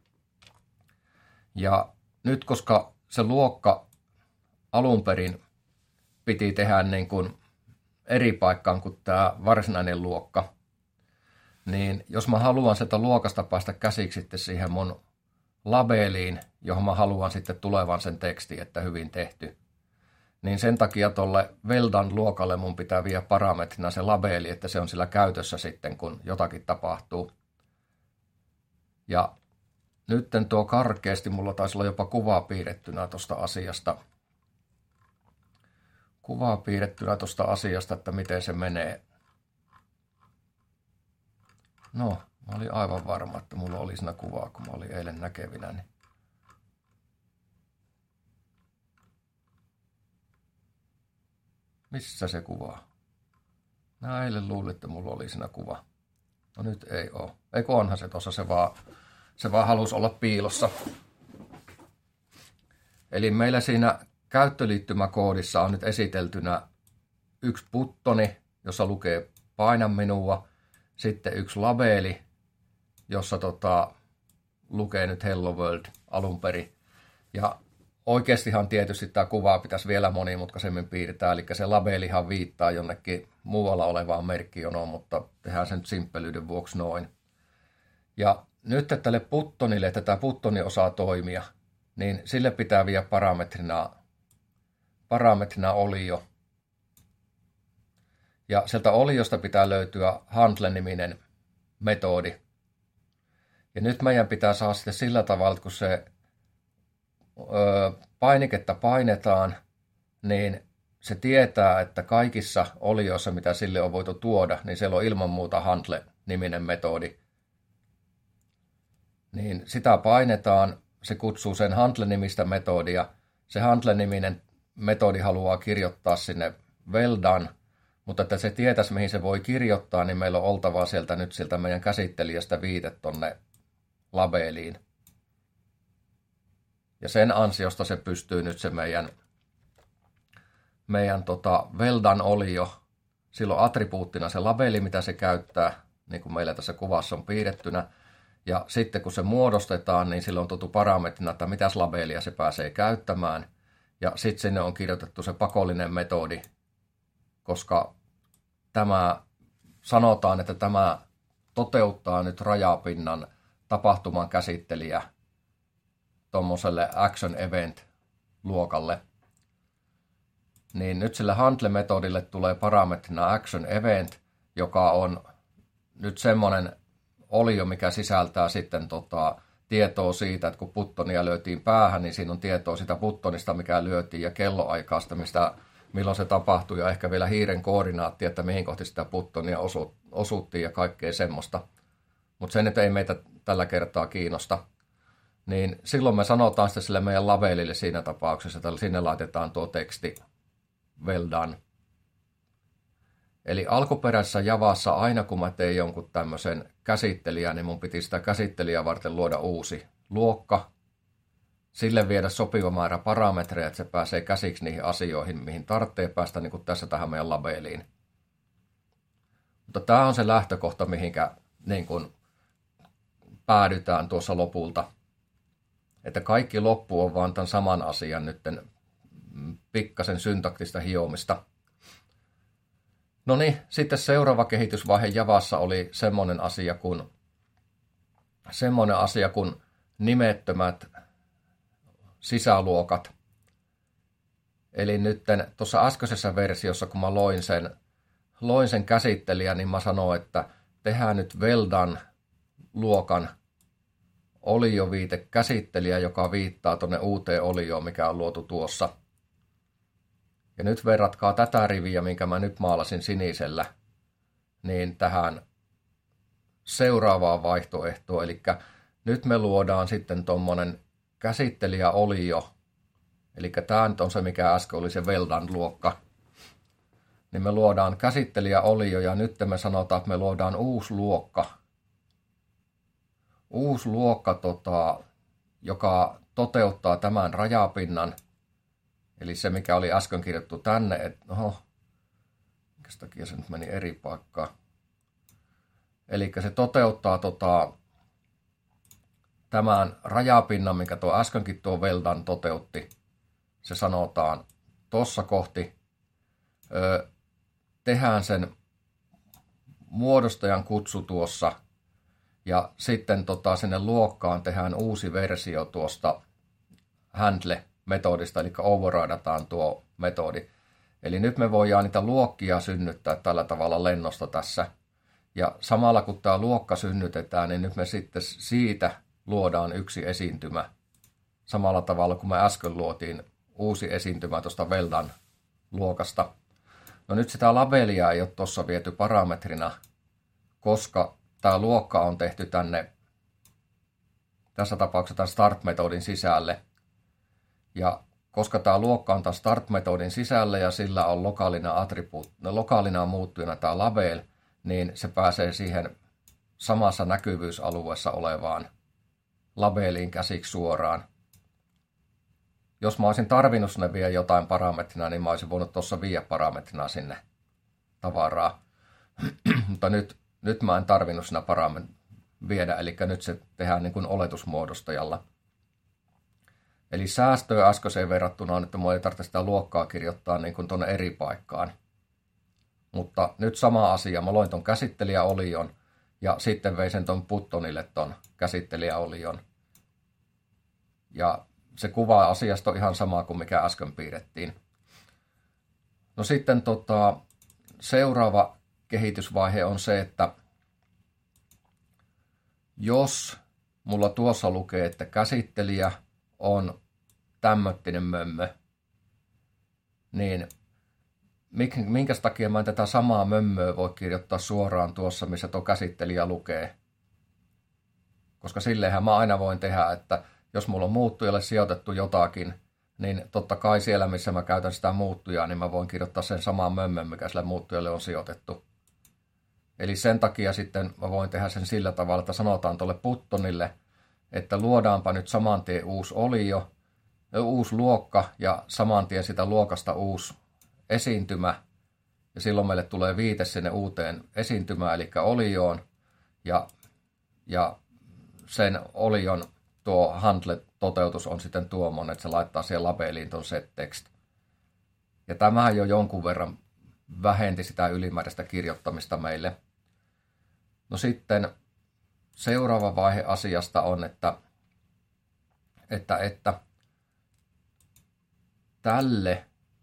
Ja nyt koska se luokka alun perin piti tehdä niin kuin eri paikkaan kuin tämä varsinainen luokka, niin jos mä haluan sieltä luokasta päästä käsiksi sitten siihen mun labeliin, johon mä haluan sitten tulevan sen tekstin, että hyvin tehty, niin sen takia tuolle Veldan luokalle mun pitää viedä parametrina se labeli, että se on sillä käytössä sitten, kun jotakin tapahtuu. Ja nytten tuo karkeasti, mulla taisi olla jopa kuvaa piirrettynä tuosta asiasta. Että miten se menee. No, mä olin aivan varma, että mulla oli siinä kuvaa, kun mä olin eilen näkevinä. Niin. Missä se kuva? Mä eilen luulin, että mulla oli siinä kuva. No nyt ei oo. Eikö onhan se tossa, se vaan halusi olla piilossa. Eli meillä siinä käyttöliittymäkoodissa on nyt esiteltynä yksi Pythoni, jossa lukee paina minua. Sitten yksi labeli, jossa lukee nyt Hello World alun perin. Ja oikeastihan tietysti tämä kuvaa pitäisi vielä monimutkaisemmin piirtää, eli se labelihan viittaa jonnekin muualla olevaan merkkijonoon, mutta tehdään sen nyt simppelyyden vuoksi noin. Ja nyt tälle Pythonille, että tämä Pythoni osaa toimia, niin sille pitää viedä parametrina olio. Ja sieltä oliosta pitää löytyä handle-niminen metodi. Ja nyt meidän pitää saada sitten sillä tavalla, että kun se painiketta painetaan, niin se tietää, että kaikissa olioissa, mitä sille on voitu tuoda, niin siellä on ilman muuta handle-niminen metodi. Niin sitä painetaan, se kutsuu sen handle-nimistä metodia. Se handle-niminen metodi haluaa kirjoittaa sinne well done, mutta että se tietäisi, mihin se voi kirjoittaa, niin meillä on oltava sieltä meidän käsittelijästä viite tonne labeliin. Ja sen ansiosta se pystyy nyt se meidän well done olio, silloin attribuuttina se labeli, mitä se käyttää, niin kuin meillä tässä kuvassa on piirrettynä. Ja sitten kun se muodostetaan, niin silloin on tuotu parametrina, että mitäs labelia se pääsee käyttämään. Ja sitten sinne on kirjoitettu se pakollinen metodi, koska sanotaan, että tämä toteuttaa nyt rajapinnan tapahtuman käsittelijä tuommoiselle action event luokalle. Niin nyt sille handle-metodille tulee parametrina action event, joka on nyt semmoinen olio, mikä sisältää sitten tietoa siitä, että kun puttonia lyötiin päähän, niin siinä on tietoa sitä puttonista, mikä lyötiin, ja kelloaikaista, milloin se tapahtui, ja ehkä vielä hiiren koordinaatti, että mihin kohti sitä puttonia osuttiin ja kaikkea semmoista. Mutta se nyt ei meitä tällä kertaa kiinnosta. Niin silloin me sanotaan sitten sille meidän labelille siinä tapauksessa, että sinne laitetaan tuo teksti well done. Eli alkuperäisessä Javassa aina kun mä tein jonkun tämmöisen käsittelijän, niin mun piti sitä käsittelijää varten luoda uusi luokka, sille viedä sopiva määrä parametreja, että se pääsee käsiksi niihin asioihin, mihin tarvitsee päästä, niin kuin tässä tähän meidän labeliin. Mutta tämä on se lähtökohta, mihinkä niin kuin päädytään tuossa lopulta. Että kaikki loppu on vaan tämän saman asian nytten pikkasen syntaktista hiomista. No niin, sitten seuraava kehitysvaihe Javassa oli semmoinen asia kuin nimettömät sisäluokat. Eli nyt tuossa äskeisessä versiossa, kun mä loin sen käsittelijän, niin mä sanoin, että tehdään nyt well done luokan olioviite käsittelijä, joka viittaa tuonne uuteen olioon, mikä on luotu tuossa. Ja nyt verratkaa tätä riviä, minkä mä nyt maalasin sinisellä, niin tähän seuraavaan vaihtoehtoon. Eli nyt me luodaan sitten tuommoinen käsittelijäolio. Eli tämä nyt on se, mikä äsken oli se well done luokka. Niin me luodaan käsittelijäolio ja nyt me sanotaan, että me luodaan uusi luokka. Uusi luokka, joka toteuttaa tämän rajapinnan. Eli se, mikä oli äsken kirjoittu tänne, että minkä takia se nyt meni eri paikkaan. Eli se toteuttaa tämän rajapinnan, mikä tuo äskenkin tuo well done toteutti. Se sanotaan tuossa kohti. Tehdään sen muodostajan kutsu tuossa. Ja sitten sinne luokkaan tehdään uusi versio tuosta handle-metodista, eli overridataan tuo metodi. Eli nyt me voidaan niitä luokkia synnyttää tällä tavalla lennosta tässä. Ja samalla kun tämä luokka synnytetään, niin nyt me sitten siitä luodaan yksi esiintymä. Samalla tavalla kuin me äsken luotiin uusi esiintymä tuosta well done luokasta. No nyt sitä labelia ei ole tuossa viety parametrina, koska tämä luokka on tehty tänne, tässä tapauksessa tämän start-metodin sisälle. Ja koska tämä luokka on tämän start-metodin sisällä ja sillä on lokaalina muuttujana tämä label, niin se pääsee siihen samassa näkyvyysalueessa olevaan labeliin käsiksi suoraan. Jos mä olisin tarvinnut sinne vielä jotain parametrina, niin mä olisin voinut tuossa viedä parametrina sinne tavaraa. Mutta nyt mä en tarvinnut siinä viedä, eli nyt se tehdään niin kuin oletusmuodostajalla. Eli säästöä äskeiseen verrattuna on, että mulla ei tarvitse sitä luokkaa kirjoittaa niin kuin tuonne eri paikkaan. Mutta nyt sama asia, mä loin ton käsittelijäolion ja sitten vein sen ton Pythonille ton käsittelijäolion. Ja se kuva asiasta on ihan sama kuin mikä äsken piirrettiin. No sitten seuraava kehitysvaihe on se, että jos mulla tuossa lukee, että käsittelijä on tämmöttinen mömmö, niin minkä takia mä en tätä samaa mömmöä voi kirjoittaa suoraan tuossa, missä tuo käsittelijä lukee? Koska silleenhän mä aina voin tehdä, että jos mulla on muuttujalle sijoitettu jotakin, niin totta kai siellä, missä mä käytän sitä muuttujaa, niin mä voin kirjoittaa sen saman mömmön, mikä sille muuttujalle on sijoitettu. Eli sen takia sitten mä voin tehdä sen sillä tavalla, että sanotaan tuolle buttonille, että luodaanpa nyt saman tien uusi olio, uusi luokka ja saman tien sitä luokasta uusi esiintymä. Ja silloin meille tulee viite sinne uuteen esiintymään, eli olioon. Ja sen olion tuo handle-toteutus on sitten tuommoinen, että se laittaa siihen labeliin tuon set-text. Ja tämähän jo jonkun verran vähenti sitä ylimääräistä kirjoittamista meille. No sitten seuraava vaihe asiasta on, että tälle,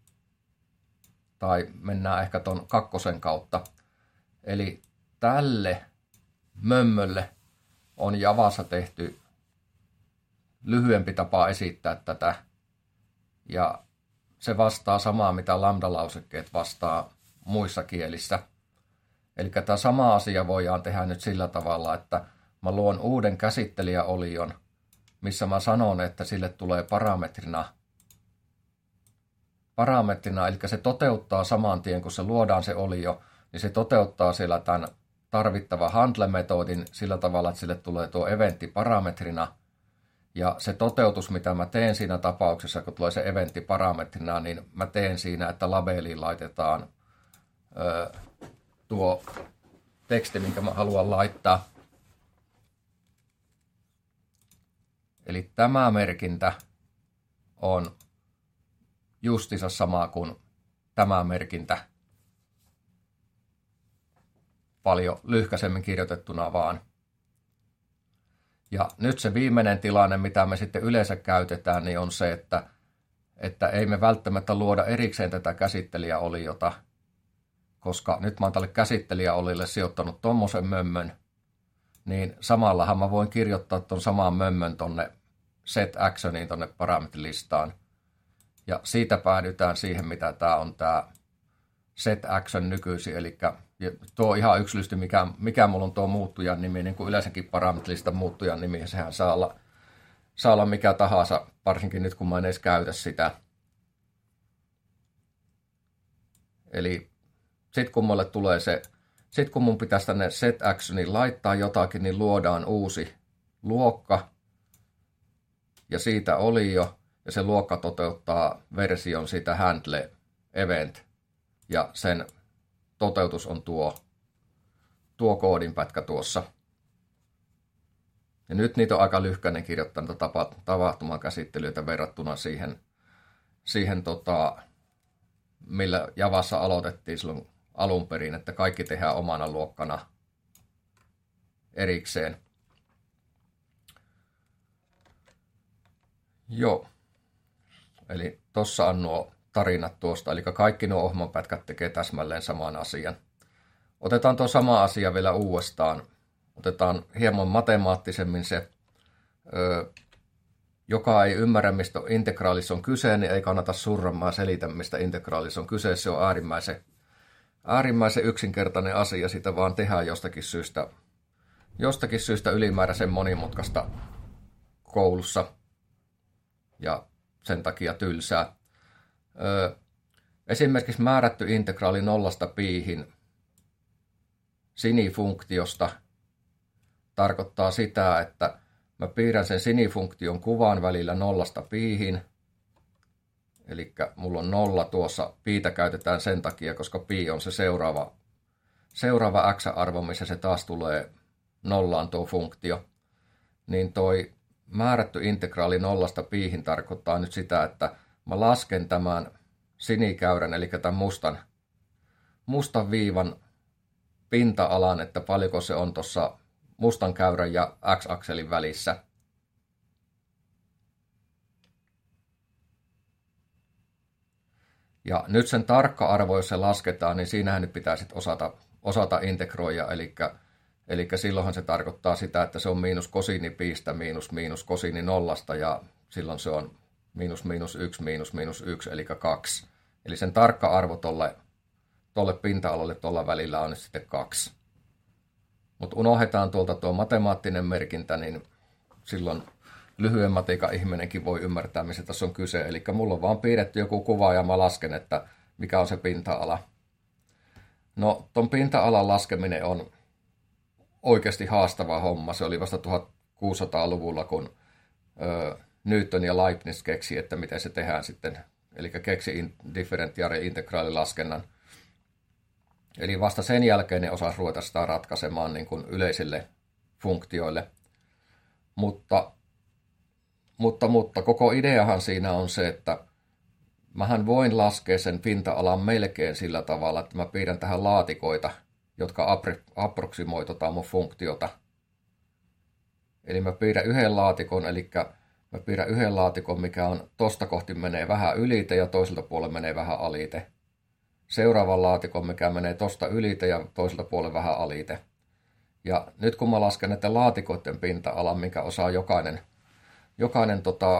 tai mennään ehkä ton kakkosen kautta, eli tälle mömmölle on Javassa tehty lyhyempi tapa esittää tätä, ja se vastaa samaa, mitä lambda-lausekkeet vastaa muissa kielissä. Eli tämä sama asia voidaan tehdä nyt sillä tavalla, että mä luon uuden käsittelijäolion, missä mä sanon, että sille tulee parametrina, eli se toteuttaa saman tien, kun se luodaan se olio, niin se toteuttaa siellä tämän tarvittava handle-metodin sillä tavalla, että sille tulee tuo eventti parametrina. Ja se toteutus, mitä mä teen siinä tapauksessa, kun tulee se eventti parametrina, niin mä teen siinä, että labeliin laitetaan tuo teksti, minkä mä haluan laittaa. Eli tämä merkintä on justiinsa sama kuin tämä merkintä, paljon lyhkäisemmin kirjoitettuna vaan. Ja nyt se viimeinen tilanne, mitä me sitten yleensä käytetään, niin on se, että ei me välttämättä luoda erikseen tätä käsittelijäoliota, koska nyt mä oon tälle käsittelijäolille sijoittanut tommosen mömmön, niin samallahan mä voin kirjoittaa ton saman mömmön tonne set actioniin, tonne parametrilistaan. Ja siitä päädytään siihen, mitä tää on tää set action nykyisin, eli tuo ihan yksilöllisesti, mikä mulla on tuo muuttujan nimi, niin kuin yleensäkin parametrilistan muuttujan nimi, ja sehän saa olla mikä tahansa, varsinkin nyt kun mä en edes käytä sitä. Eli sitten kun mulle tulee sitten kun mun pitäisi tänne set actioniin laittaa jotakin, niin luodaan uusi luokka, ja siitä olio, ja se luokka toteuttaa version siitä handle event, ja sen toteutus on tuo koodinpätkä tuossa. Ja nyt niitä on aika lyhkäinen kirjoittanut tapahtumakäsittelyitä verrattuna siihen millä Javassa aloitettiin silloin alun perin, että kaikki tehdään omana luokkana erikseen. Joo, eli tossa on nuo tarinat tuosta, eli kaikki nuo ohjelmanpätkät tekee täsmälleen saman asian. Otetaan tuo sama asia vielä uudestaan. Otetaan hieman matemaattisemmin se, joka ei ymmärrä, mistä integraalissa on kyse, niin ei kannata surramaan selitä, mistä integraalissa on kyse. Se on äärimmäisen yksinkertainen asia, sitä vaan tehdään jostakin syystä ylimääräisen monimutkaista koulussa ja sen takia tylsää. Esimerkiksi määrätty integraali 0 piihin sinifunktiosta tarkoittaa sitä, että mä piirrän sen sinifunktion kuvan välillä 0 piihin. Eli mulla on 0 tuossa. Piitä käytetään sen takia, koska pi on se seuraava x-arvo, missä se taas tulee nollaan tuo funktio. Niin toi määrätty integraali 0 piihin tarkoittaa nyt sitä, että mä lasken tämän sinikäyrän, eli tämän mustan viivan pinta-alan, että paljonko se on tuossa mustan käyrän ja x-akselin välissä. Ja nyt sen tarkka arvo, jos se lasketaan, niin siinähän nyt pitää sitten osata integroida, Eli silloinhan se tarkoittaa sitä, että se on miinus kosiini piistä miinus kosiini nollasta, ja silloin se on miinus 1 miinus 1, eli 2. Eli sen tarkka arvo tolle pinta-alalle tuolla välillä on nyt sitten 2. Mutta unohdetaan tuolta tuo matemaattinen merkintä, niin silloin lyhyen matikan ihminenkin voi ymmärtää, missä tässä on kyse. Eli mulla on vaan piirretty joku kuva ja mä lasken, että mikä on se pinta-ala. No, ton pinta-alan laskeminen on oikeasti haastava homma. Se oli vasta 1600-luvulla, kun Newton ja Leibniz keksi, että miten se tehdään sitten. Eli keksi differentiaali-integraalilaskennan. Eli vasta sen jälkeen ne osasi ruveta sitä ratkaisemaan niin kuin yleisille funktioille. Mutta koko ideahan siinä on se, että mähän voin laskea sen pinta-alan melkein sillä tavalla, että mä piirrän tähän laatikoita, jotka approksimoi mun funktiota. Eli mä piirrän yhden laatikon, mikä on tosta kohti menee vähän ylite ja toiselta puolella menee vähän alite. Seuraavan laatikon, mikä menee tosta ylite ja toiselta puolella vähän alite. Ja nyt kun mä lasken näiden laatikoiden pinta-alan, minkä osaa jokainen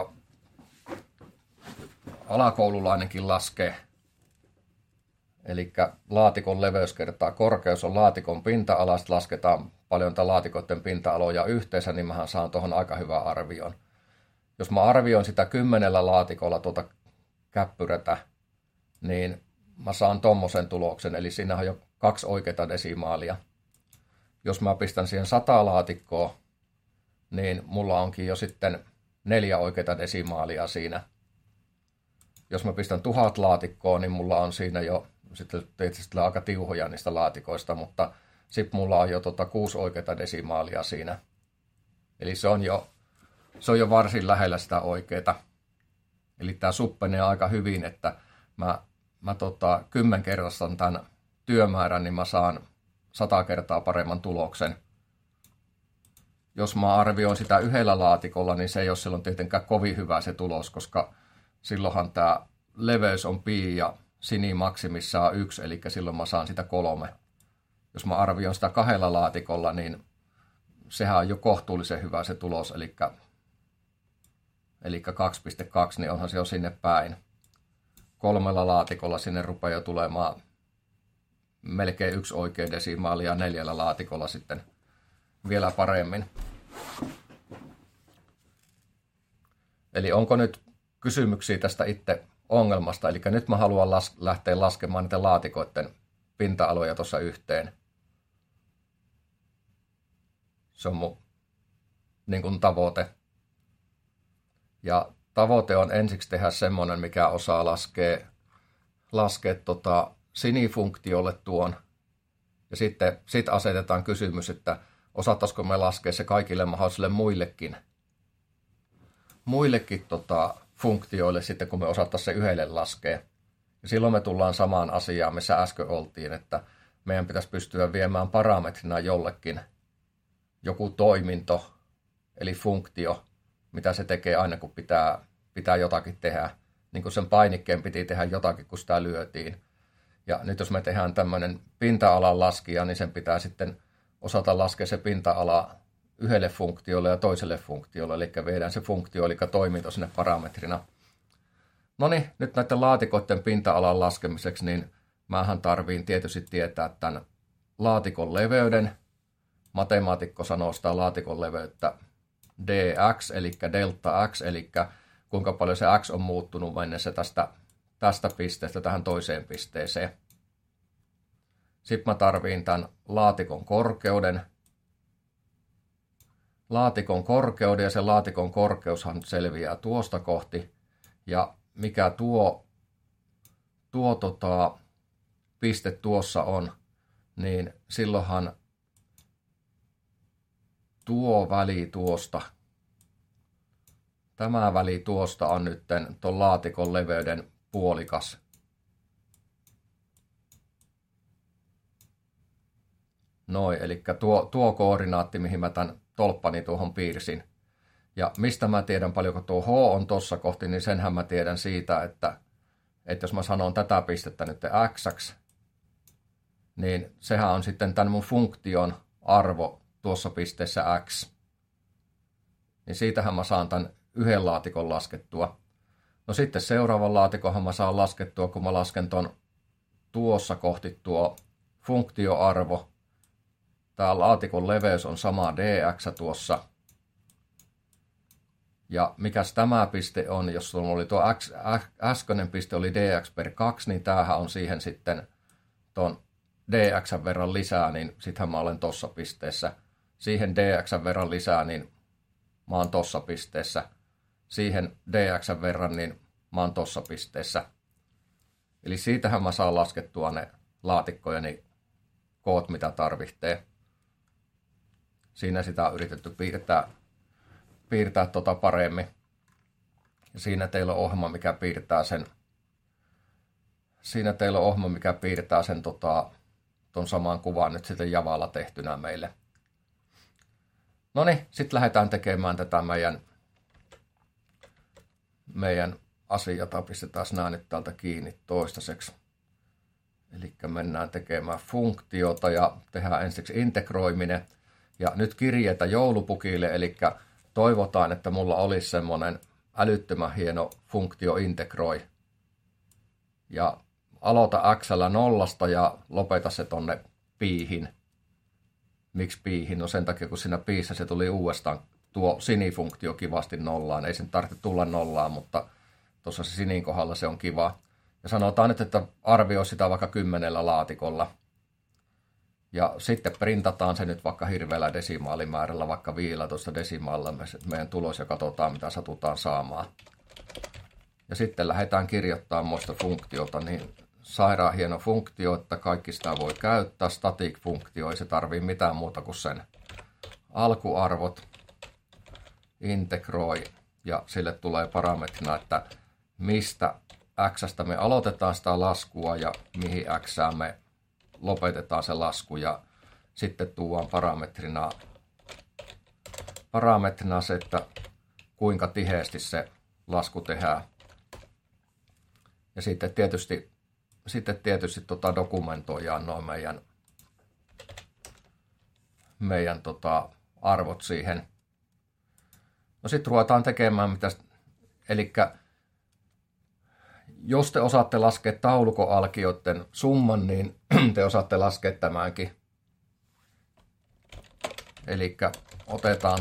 alakoululainenkin laskee, eli laatikon leveys kertaa korkeus on laatikon pinta-ala, sitten lasketaan paljon laatikoiden pinta-aloja yhteensä, niin mähän saan tuohon aika hyvän arvion. Jos mä arvioin sitä 10 laatikolla käppyrätä, niin mä saan tommosen tuloksen, eli siinä on jo 2 oikeita desimaalia. Jos mä pistän siihen 100 laatikkoa, niin mulla onkin jo sitten 4 oikeita desimaalia siinä. Jos mä pistän 1000 laatikkoa, niin mulla on siinä jo, sitten tietysti aika tiuhoja niistä laatikoista, mutta sitten mulla on jo 6 oikeita desimaalia siinä. Eli se on jo varsin lähellä sitä oikeeta. Eli tää suppenee aika hyvin, että mä 10 kerrastan tämän työmäärän, niin mä saan 100 kertaa paremman tuloksen. Jos mä arvioin sitä yhdellä laatikolla, niin se ei ole silloin tietenkään kovin hyvä se tulos, koska silloinhan tämä leveys on pi ja sini maksimissaan 1, eli silloin mä saan sitä 3. Jos mä arvioin sitä 2 laatikolla, niin sehän on jo kohtuullisen hyvä se tulos, eli 2,2, niin onhan se jo sinne päin. 3 laatikolla sinne rupeaa jo tulemaan melkein 1 oikea desimaali ja 4 laatikolla sitten vielä paremmin. Eli onko nyt kysymyksiä tästä itse ongelmasta? Eli nyt mä haluan lähteä laskemaan niitä laatikoiden pinta-aloja tuossa yhteen. Se on mun niin kuin tavoite. Ja tavoite on ensiksi tehdä semmoinen, mikä osaa laskea sinifunktiolle tuon. Ja sitten asetetaan kysymys, että osattaisiko me laskea se kaikille mahdollisille muillekin funktioille sitten, kun me osattaisiin se yhdelle laskea. Ja silloin me tullaan samaan asiaan, missä äsken oltiin, että meidän pitäisi pystyä viemään parametrina jollekin joku toiminto, eli funktio, mitä se tekee aina, kun pitää jotakin tehdä. Niin kuin sen painikkeen piti tehdä jotakin, kun sitä lyötiin. Ja nyt jos me tehdään tämmöinen pinta-alan laskija, niin sen pitää sitten osata laskea se pinta-ala yhdelle funktiolle ja toiselle funktiolle. Eli viedään se funktio, eli toiminto sinne parametrina. No niin, nyt näiden laatikoiden pinta-alan laskemiseksi, niin mähän tarviin tietysti tietää tämän laatikon leveyden. Matemaatikko sanoo sitä laatikon leveyttä dx, eli delta x, eli kuinka paljon se x on muuttunut mennessä tästä pisteestä tähän toiseen pisteeseen. Sitten mä tarviin tämän laatikon korkeuden. Ja se laatikon korkeushan selviää tuosta kohti. Ja mikä tuo piste tuossa on, niin silloinhan tuo väli tuosta, tämä väli tuosta on nyt tuon laatikon leveyden puolikas. Noin, eli tuo koordinaatti, mihin mä tämän tolppani tuohon piirsin. Ja mistä mä tiedän paljonko tuo h on tuossa kohti, niin senhän mä tiedän siitä, että jos mä sanon tätä pistettä nyt x, niin sehän on sitten tämän mun funktion arvo tuossa pisteessä X, niin siitähän mä saan tämän yhden laatikon laskettua. No sitten seuraavan laatikon mä saan laskettua, kun mä lasken tuossa kohti tuo funktioarvo. Tää laatikon leveys on sama dx tuossa. Ja mikäs tämä piste on, jos sulla oli tuo äskeinen piste oli dx per 2, niin tämähän on siihen sitten tuon dx verran lisää, niin sittenhän mä olen tossa pisteessä. Siihen dx verran lisää, niin mä oon tossa pisteessä. Siihen dx verran, niin mä oon tossa pisteessä. Eli siitähän mä saan laskettua ne laatikkojeni koot, mitä tarvitsee. Siinä sitä on yritetty piirtää paremmin. Ja siinä teillä on ohjelma, mikä piirtää sen. Siinä teillä on ohjelma, mikä piirtää sen ton saman kuvan nyt sitten Javalla tehtynä meille. No niin, sitten lähdetään tekemään tätä meidän asiaa. Pistetään nämä nyt täältä kiinni toistaiseksi. Eli mennään tekemään funktiota ja tehdään ensiksi integroiminen. Ja nyt kirjeitä joulupukille, eli toivotaan, että mulla olisi semmoinen älyttömän hieno funktio integroi. Ja aloita x:llä nollasta ja lopeta se tonne piihin. Miksi piihin? No sen takia, kun siinä piissä se tuli uudestaan tuo sinifunktio kivasti nollaan. Ei sen tarvitse tulla nollaan, mutta tuossa se sinin kohdalla se on kiva. Ja sanotaan nyt, että arvioi sitä vaikka 10 laatikolla. Ja sitten printataan se nyt vaikka hirveällä desimaalimäärällä, vaikka 15 desimaalilla meidän tulos ja katsotaan, mitä satutaan saamaan. Ja sitten lähdetään kirjoittamaan muista funktiota, niin sairaan hieno funktio, että kaikki sitä voi käyttää. Static-funktio, ei se tarvii mitään muuta kuin sen alkuarvot. Integroi, ja sille tulee parametrina, että mistä x:stä me aloitetaan sitä laskua ja mihin x:ään me lopetetaan se lasku, ja sitten tuodaan parametrina se, että kuinka tiheästi se lasku tehdään. Ja sitten tietysti dokumentoidaan noin meidän arvot siihen. No sitten ruvetaan tekemään eli jos te osaatte laskea taulukoalkioiden summan, niin te osaatte laskea tämänkin. Eli otetaan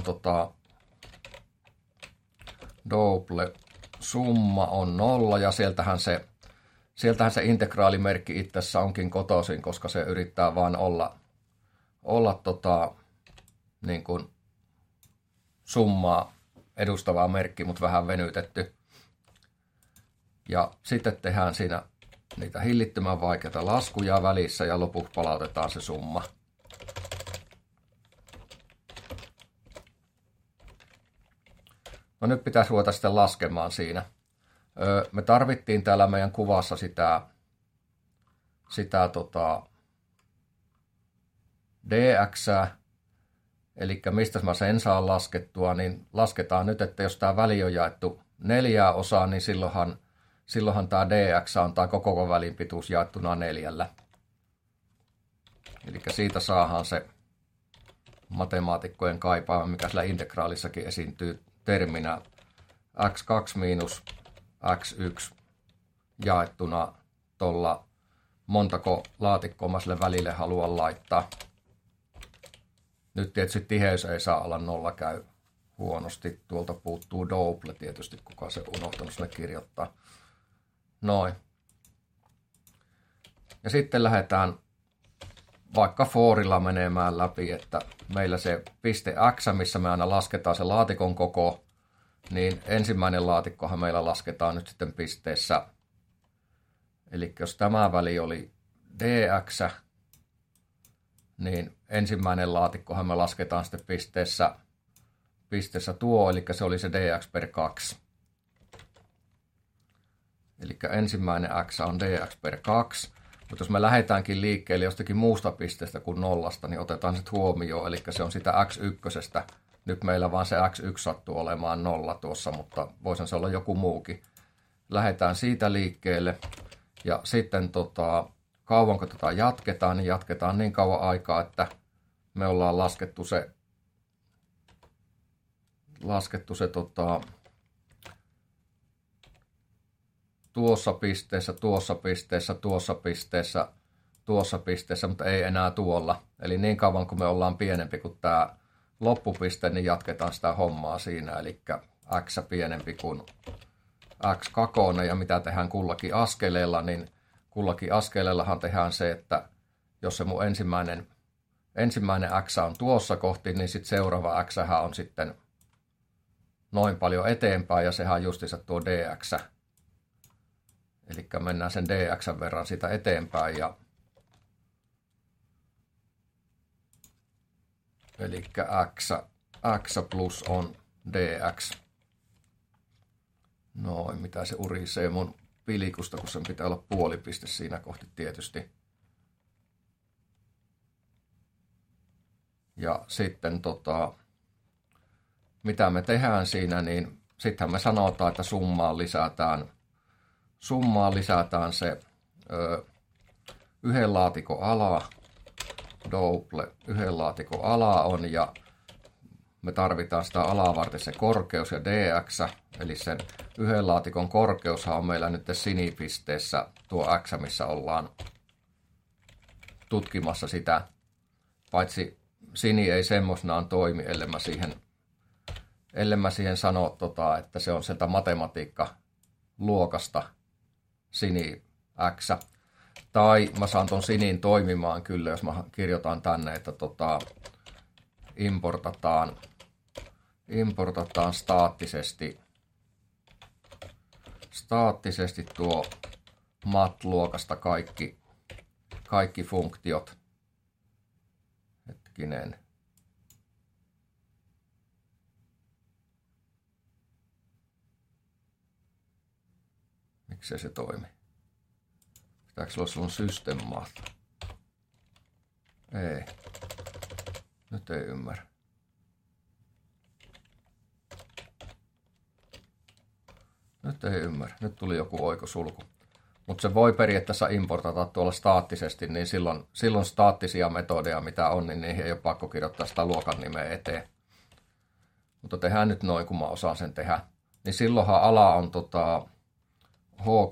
double summa on 0 ja sieltähän se integraalimerkki itsessä onkin kotoisin, koska se yrittää vaan olla niin kuin summaa edustavaa merkki, mutta vähän venytetty. Ja sitten tehdään siinä niitä hillittömän vaikeita laskuja välissä ja lopuksi palautetaan se summa. No nyt pitäisi ruveta sitten laskemaan siinä. Me tarvittiin täällä meidän kuvassa sitä dx, eli mistä mä sen saan laskettua, niin lasketaan nyt, että jos tämä väli on jaettu 4 osaan, niin silloinhan tämä dx on tämä koko välin pituus jaettuna 4. Eli siitä saadaan se matemaatikkojen kaipaama, mikä sillä integraalissakin esiintyy terminä x2 miinus x1 jaettuna tuolla montako laatikkoa mä sille välille haluan laittaa. Nyt tietysti tiheys ei saa olla 0, käy huonosti. Tuolta puuttuu double tietysti, kuka se unohtanut sinne kirjoittaa. Noin. Ja sitten lähdetään vaikka forilla menemään läpi, että meillä se piste x, missä me aina lasketaan se laatikon koko, niin ensimmäinen laatikkohan meillä lasketaan nyt sitten pisteessä. Eli jos tämä väli oli dx, niin ensimmäinen laatikkohan me lasketaan sitten pisteessä tuo, eli se oli se dx per 2. Eli ensimmäinen x on dx per 2, mutta jos me lähdetäänkin liikkeelle jostakin muusta pisteestä kuin 0, niin otetaan sitten huomioon, eli se on sitä x1. Nyt meillä vaan se x1 sattuu olemaan 0 tuossa, mutta voisin se olla joku muukin. Lähdetään siitä liikkeelle ja sitten kauanko tätä jatketaan, niin jatketaan niin kauan aikaa, että me ollaan laskettu se tuossa pisteessä, tuossa pisteessä, tuossa pisteessä, tuossa pisteessä, mutta ei enää tuolla. Eli niin kauan kun me ollaan pienempi kuin tämä loppupiste, niin jatketaan sitä hommaa siinä. Eli x pienempi kuin x2, ja mitä tehdään kullakin askeleella, niin kullakin askeleellahan tehdään se, että jos se mun ensimmäinen x on tuossa kohti, niin sitten seuraava x on sitten noin paljon eteenpäin, ja sehän on justiinsa tuo dx. Eli mennään sen dx verran sitä eteenpäin, ja eli x plus on dx. Noin, mitä se urisee mun pilikusta, kun sen pitää olla puolipiste siinä kohti tietysti. Ja sitten mitä me tehdään siinä, niin sittenhän me sanotaan, että summaan lisätään se yhden laatikon ala, double yhden laatikon ala on, ja me tarvitaan sitä alaa varten se korkeus ja dx, eli sen yhden laatikon korkeushan on meillä nyt sinipisteessä tuo x, missä ollaan tutkimassa sitä, paitsi sini ei semmoisenaan toimi, ellei mä siihen sano, että se on sieltä matematiikkaluokasta sini x. Tai mä saan ton sinin toimimaan kyllä, jos mä kirjoitan tänne, että importataan staattisesti tuo mat-luokasta kaikki funktiot. Hetkinen. Miksei se toimi? Pitääkö se olla silloin systeemaat? Ei. Nyt ei ymmärrä. Nyt tuli joku oikosulku. Mutta se voi periaatteessa importata tuolla staattisesti, niin silloin staattisia metodeja, mitä on, niin niihin ei ole pakko kirjoittaa sitä luokan nimeä eteen. Mutta tehdään nyt noin, kun mä osaan sen tehdä. Niin silloinhan ala on h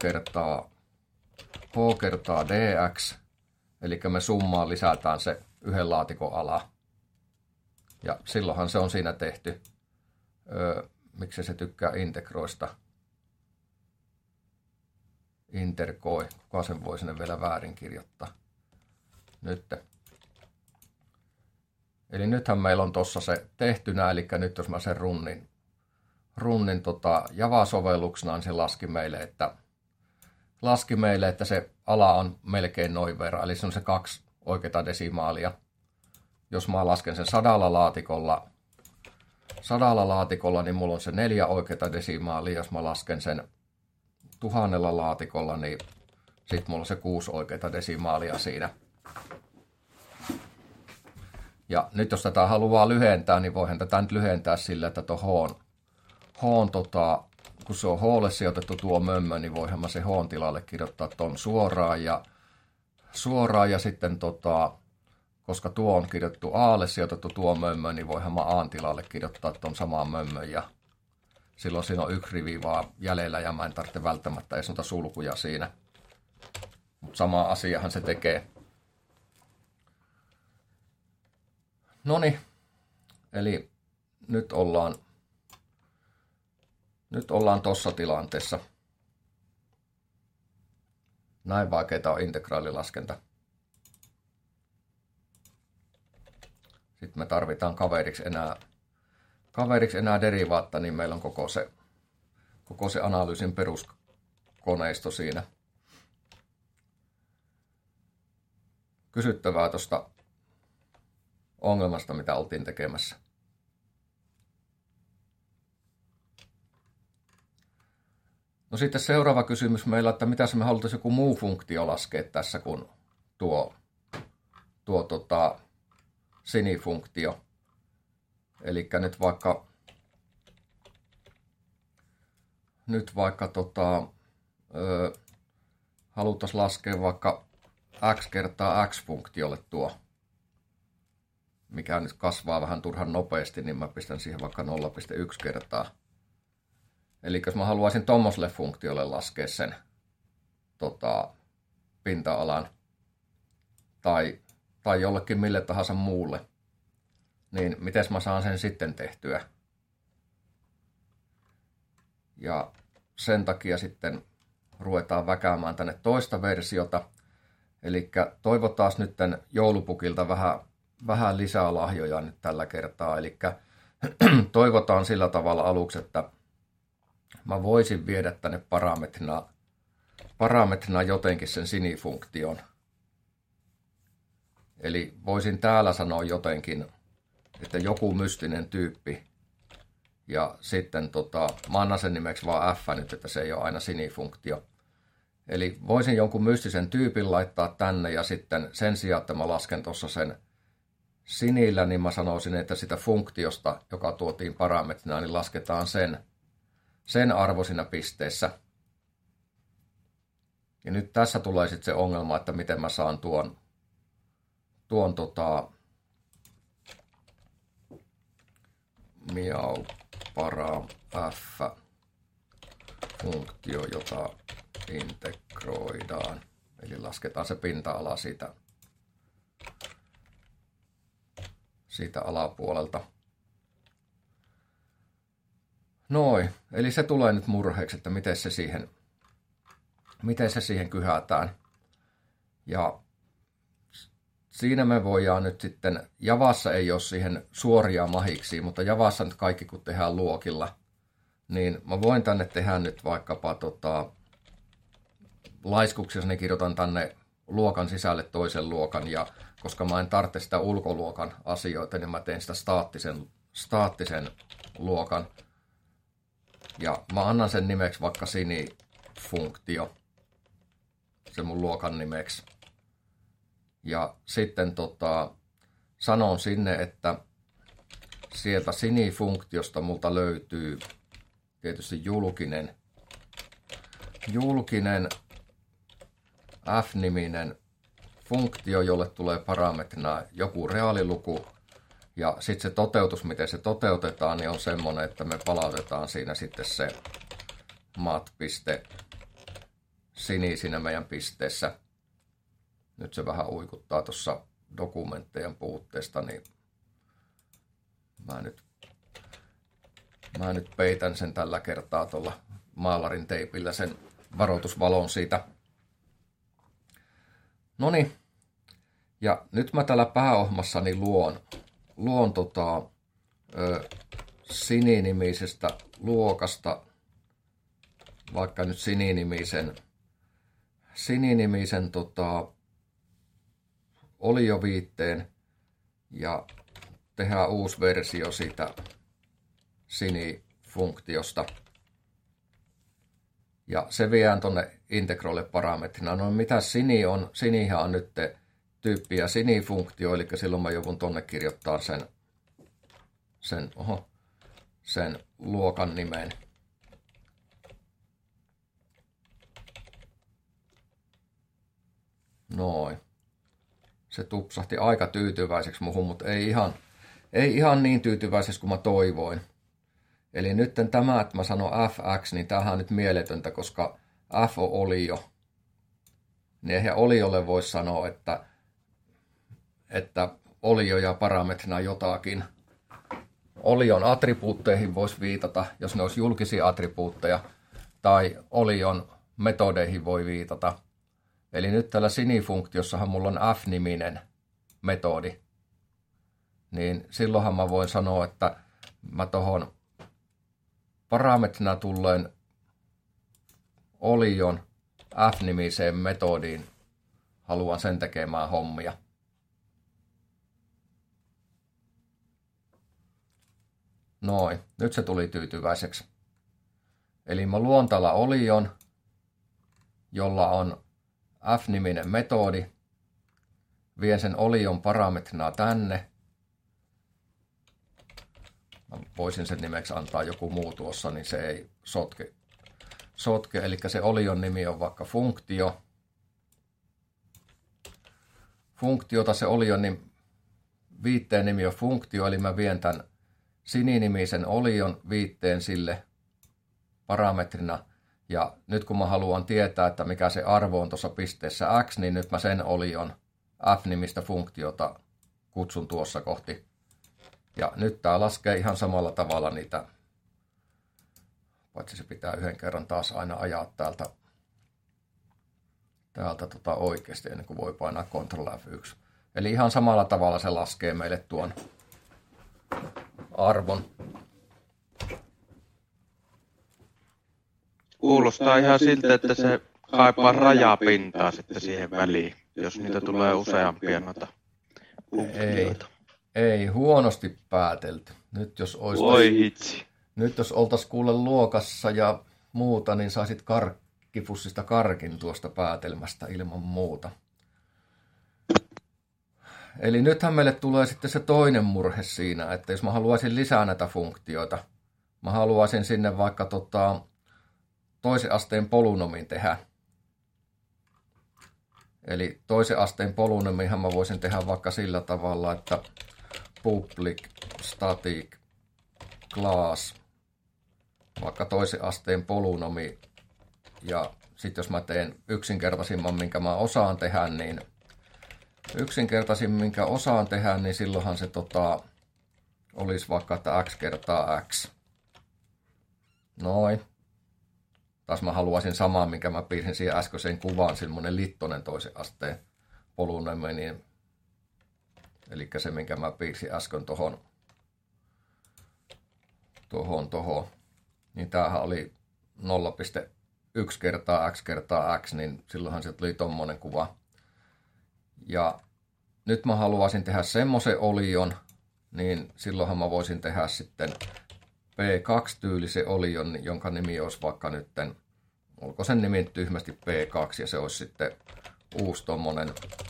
kertaa dx, eli me summaan lisätään se yhden laatikon ala. Ja silloinhan se on siinä tehty. Miksi se tykkää integroista? Interkoi. Kuka sen voi sinne vielä väärin kirjoittaa? Nyt. Eli nythän meillä on tossa se tehtynä, eli nyt jos mä sen runnin Java-sovelluksena, niin se laski meille, että se ala on melkein noin verran, eli se on se 2 oikeata desimaalia. Jos mä lasken sen 100 laatikolla, niin mulla on se 4 oikeata desimaalia. Jos mä lasken sen 1000 laatikolla, niin sit mulla on se 6 oikeata desimaalia siinä. Ja nyt jos tätä haluaa lyhentää, niin voihan tätä nyt lyhentää sillä, että kun se on h:lle sijoitettu tuo mömmö, niin voihan mä se h:n tilalle kirjoittaa ton suoraan ja sitten koska tuo on kirjoitettu aalle sijoitettu tuo mömmö, niin voihan mä aan tilalle kirjoittaa ton samaan mömmön, ja silloin siinä on 1 rivi vaan jäljellä ja mä en tarvitse välttämättä edes noita sulkuja siinä. Mutta sama asiahan se tekee. Noniin, eli nyt ollaan tossa tilanteessa. Näin vaikeeta on integraalilaskenta. Sitten me tarvitaan kaveriksi enää derivaatta, niin meillä on koko se analyysin peruskoneisto siinä. Kysyttävää tuosta ongelmasta, mitä oltiin tekemässä. No sitten seuraava kysymys meillä, että mitä me haluttaisiin joku muu funktio laskea tässä kuin tuo sinifunktio. Eli nyt vaikka haluttaisiin laskea vaikka x kertaa x-funktiolle tuo. mikä nyt kasvaa vähän turhan nopeasti, niin mä pistän siihen vaikka 0,1 kertaa. Eli jos mä haluaisin tommoselle funktiolle laskea sen pinta-alan tai jollekin mille tahansa muulle, niin miten mä saan sen sitten tehtyä? Ja sen takia sitten ruvetaan väkäämään tänne toista versiota. Eli toivotaan nyt joulupukilta vähän lisää lahjoja nyt tällä kertaa. Eli toivotaan sillä tavalla aluksi, että mä voisin viedä tänne parametrina jotenkin sen sinifunktion. Eli voisin täällä sanoa jotenkin, että joku mystinen tyyppi. Ja sitten mä annan sen nimeksi vaan f nyt, että se ei ole aina sinifunktio. Eli voisin jonkun mystisen tyypin laittaa tänne ja sitten sen sijaan, että mä lasken tuossa sen sinillä, niin mä sanoisin, että sitä funktiosta, joka tuotiin parametrina, niin lasketaan sen arvo siinä pisteessä. Ja nyt tässä tulee sitten se ongelma, että miten mä saan tuon miau para f funktio, jota integroidaan. Eli lasketaan se pinta-ala siitä alapuolelta. Noin, eli se tulee nyt murheeksi, että miten se siihen kyhätään. Ja siinä me voidaan nyt sitten, Javassa ei ole siihen suoria mahiksi, mutta Javassa nyt kaikki kun tehdään luokilla, niin mä voin tänne tehdä nyt vaikkapa laiskuksi, jos ne kirjoitan tänne luokan sisälle toisen luokan, ja koska mä en tarvitse sitä ulkoluokan asioita, niin mä teen sitä staattisen luokan. Ja mä annan sen nimeksi vaikka sinifunktio, se mun luokan nimeksi. Ja sitten sanon sinne, että sieltä sinifunktiosta multa löytyy tietysti julkinen f-niminen funktio, jolle tulee parametrina joku reaaliluku. Ja sitten se toteutus, miten se toteutetaan, niin on semmoinen, että me palautetaan siinä sitten se mat.sini siinä meidän pisteessä. Nyt se vähän uikuttaa tuossa dokumenttejen puutteesta, niin mä nyt peitän sen tällä kertaa tuolla maalarin teipillä sen varoitusvalon siitä. Noniin, ja nyt mä täällä pääohmassani luon Sini-nimisestä luokasta vaikka nyt Sini-nimisen olioviitteen ja tehdään uusi versio siitä Sini-funktiosta. Ja se viedään tuonne integroille parametrina. No mitä Sini on? Sinihän on nyt tyyppiä Sini-funktio, eli silloin mä joudun tuonne kirjoittaa sen luokan nimen. Noin. Se tupsahti aika tyytyväiseksi muhun, mutta ei ihan niin tyytyväiseksi kuin mä toivoin. Eli nyt tämä, että mä sanon fx, niin tämähän on nyt mieletöntä, koska f on olio. Niin eihän oliolle voi sanoa, että olio ja parametrina jotakin. Olion attribuutteihin voisi viitata, jos ne olisi julkisia attribuutteja, tai olion metodeihin voi viitata. Eli nyt tällä Sini-funktiossahan mulla on f-niminen metodi. Niin silloinhan mä voin sanoa, että mä tohon parametrina tulleen olion f-nimiseen metodiin haluan sen tekemään hommia. Noin, nyt se tuli tyytyväiseksi. Eli mä luon täällä olion, jolla on f-niminen metodi. Vien sen olion parametrina tänne. Mä voisin sen nimeksi antaa joku muu tuossa, niin se ei sotke. Eli se olion nimi on vaikka funktio. Funktiota se olion niin viitteen nimi on funktio, eli mä vien tämän sininimisen olion viitteen sille parametrina. Ja nyt kun mä haluan tietää, että mikä se arvo on tuossa pisteessä x, niin nyt mä sen olion f-nimistä funktiota kutsun tuossa kohti. Ja nyt tää laskee ihan samalla tavalla niitä, paitsi se pitää yhden kerran taas aina ajaa täältä oikeasti ennen kuin voi painaa Ctrl F1. Eli ihan samalla tavalla se laskee meille tuon arvon. Kuulostaa ihan siltä, että se kaipaa rajapintaa sitten siihen väliin, jos niitä tulee useampia noita funktioita. Ei, huonosti päätelty. Nyt jos oltaisiin kuule luokassa ja muuta, niin saisit kifussista karkin tuosta päätelmästä ilman muuta. Eli nythän meille tulee sitten se toinen murhe siinä, että jos mä haluaisin lisää näitä funktioita, mä haluaisin sinne vaikka toisen asteen polynomin tehdä. Eli toisen asteen polynomihan mä voisin tehdä vaikka sillä tavalla, että public static class, vaikka toisen asteen polynomi, ja sitten jos mä teen yksinkertaisimman, minkä mä osaan tehdä, niin silloinhan se olisi vaikka, että x kertaa x. Noin. Taas mä haluaisin samaa, minkä mä piirsin siihen äskeiseen kuvaan, semmoinen littonen toisen asteen polynomi, niin, eli se, minkä mä piirsin äsken tohon, niin tämähän oli 0,1 kertaa x, niin silloinhan se tuli tommonen kuva. Ja nyt mä haluaisin tehdä semmoisen olion, niin silloinhan mä voisin tehdä sitten P2-tyylisen olion, jonka nimi olisi vaikka nytten, olko sen nimi tyhmästi P2, ja se olisi sitten uusi tommonen,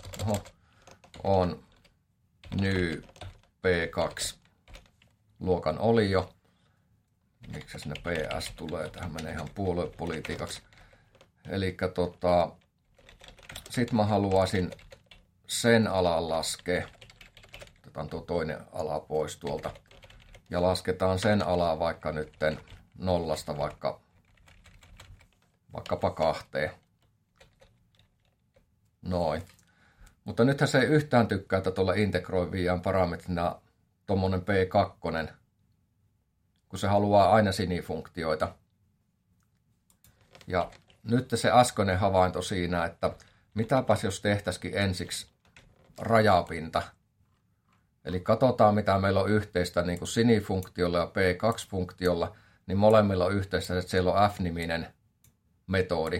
on new P2 luokan olio. Miksi sinne PS tulee? Tähän menee ihan puoluepolitiikaksi. Eli sit mä haluaisin sen alan laskea. Otetaan tuo toinen ala pois tuolta. Ja lasketaan sen alaa vaikka nytten 0 vaikkapa 2. Noin. Mutta nythän se ei yhtään tykkää, että tuolla integroi viian parametrina tommonen P2, kun se haluaa aina sinifunktioita. Ja nyt se äskeinen havainto siinä, että mitäpäs jos tehtäisikin ensiksi rajapinta. Eli katsotaan, mitä meillä on yhteistä niin kuin sinifunktiolla ja P2-funktiolla, niin molemmilla on yhteistä, että siellä on f-niminen metodi.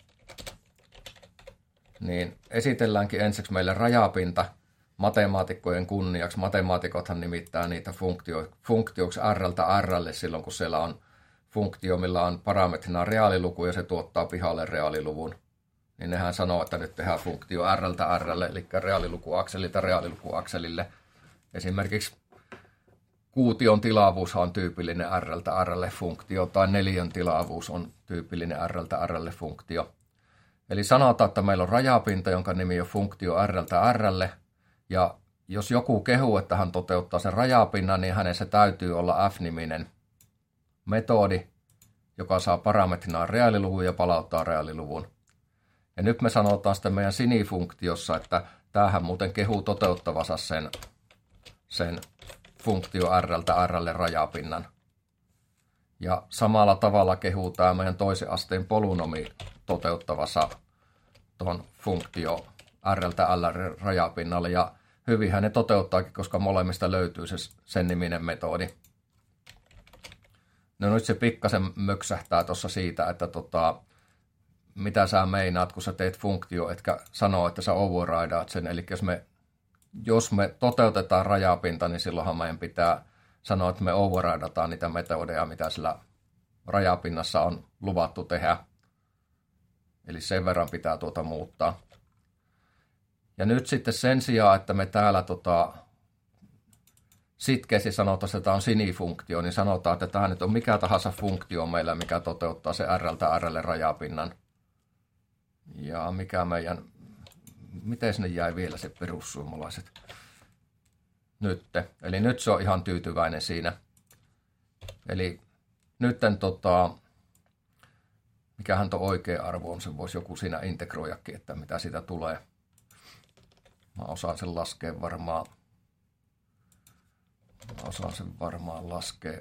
Niin esitelläänkin ensiksi meille rajapinta matemaatikkojen kunniaksi. Matemaatikothan nimittää niitä funktioiksi r:ltä r:lle silloin, kun siellä on funktio, millä on parametrina reaaliluku ja se tuottaa pihalle reaaliluvun. Niin nehän sanoo, että nyt tehdään funktio r:ltä r:lle, eli reaalilukuakselilta reaalilukuakselille. Esimerkiksi kuution tilavuus on tyypillinen r:ltä r:lle funktio, tai neliön tilavuus on tyypillinen r:ltä r:lle funktio. Eli sanotaan, että meillä on rajapinta, jonka nimi on funktio r:ltä r:lle, ja jos joku kehuu, että hän toteuttaa sen rajapinnan, niin hänessä täytyy olla f-niminen metodi, joka saa parametrina reaaliluvun ja palauttaa reaaliluvun. Ja nyt me sanotaan sitten meidän sinifunktiossa, että tämähän muuten kehuu toteuttavansa sen funktio r:ltä r:lle rajapinnan. Ja samalla tavalla kehuu tämä meidän toisen asteen polynomi toteuttavansa tuon funktio r:ltä r:lle rajapinnalle. Ja hyvinhän ne toteuttaakin, koska molemmista löytyy sen niminen metodi. No nyt se pikkasen möksähtää tuossa siitä, että mitä sä meinaat, kun sä teet funktio, etkä sanoo, että sä overridaat sen. Eli jos me toteutetaan rajapinta, niin silloinhan meidän pitää sanoa, että me overridataan niitä metodeja, mitä sillä rajapinnassa on luvattu tehdä. Eli sen verran pitää muuttaa. Ja nyt sitten sen sijaan, että me täällä sitkeästi sanotaan, että tämä on sinifunktio, niin sanotaan, että tämä nyt on mikä tahansa funktio meillä, mikä toteuttaa se r:ltä r:lle rajapinnan. Ja miten ne jäi vielä se perussuomalaiset? nytte. Eli nyt se on ihan tyytyväinen siinä. Eli nytten mikähän tuo oikea arvo on, se voisi joku siinä integroijakin, että mitä siitä tulee. Mä osaan sen laskea varmaan. Laskea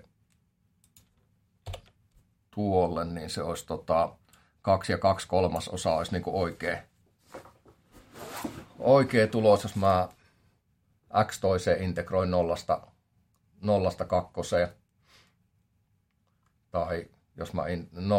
tuolle, niin se olisi 2 ja 2/3 olisi niin kuin oikea tulos, jos mä x toiseen integroin 0-2. Tai jos mä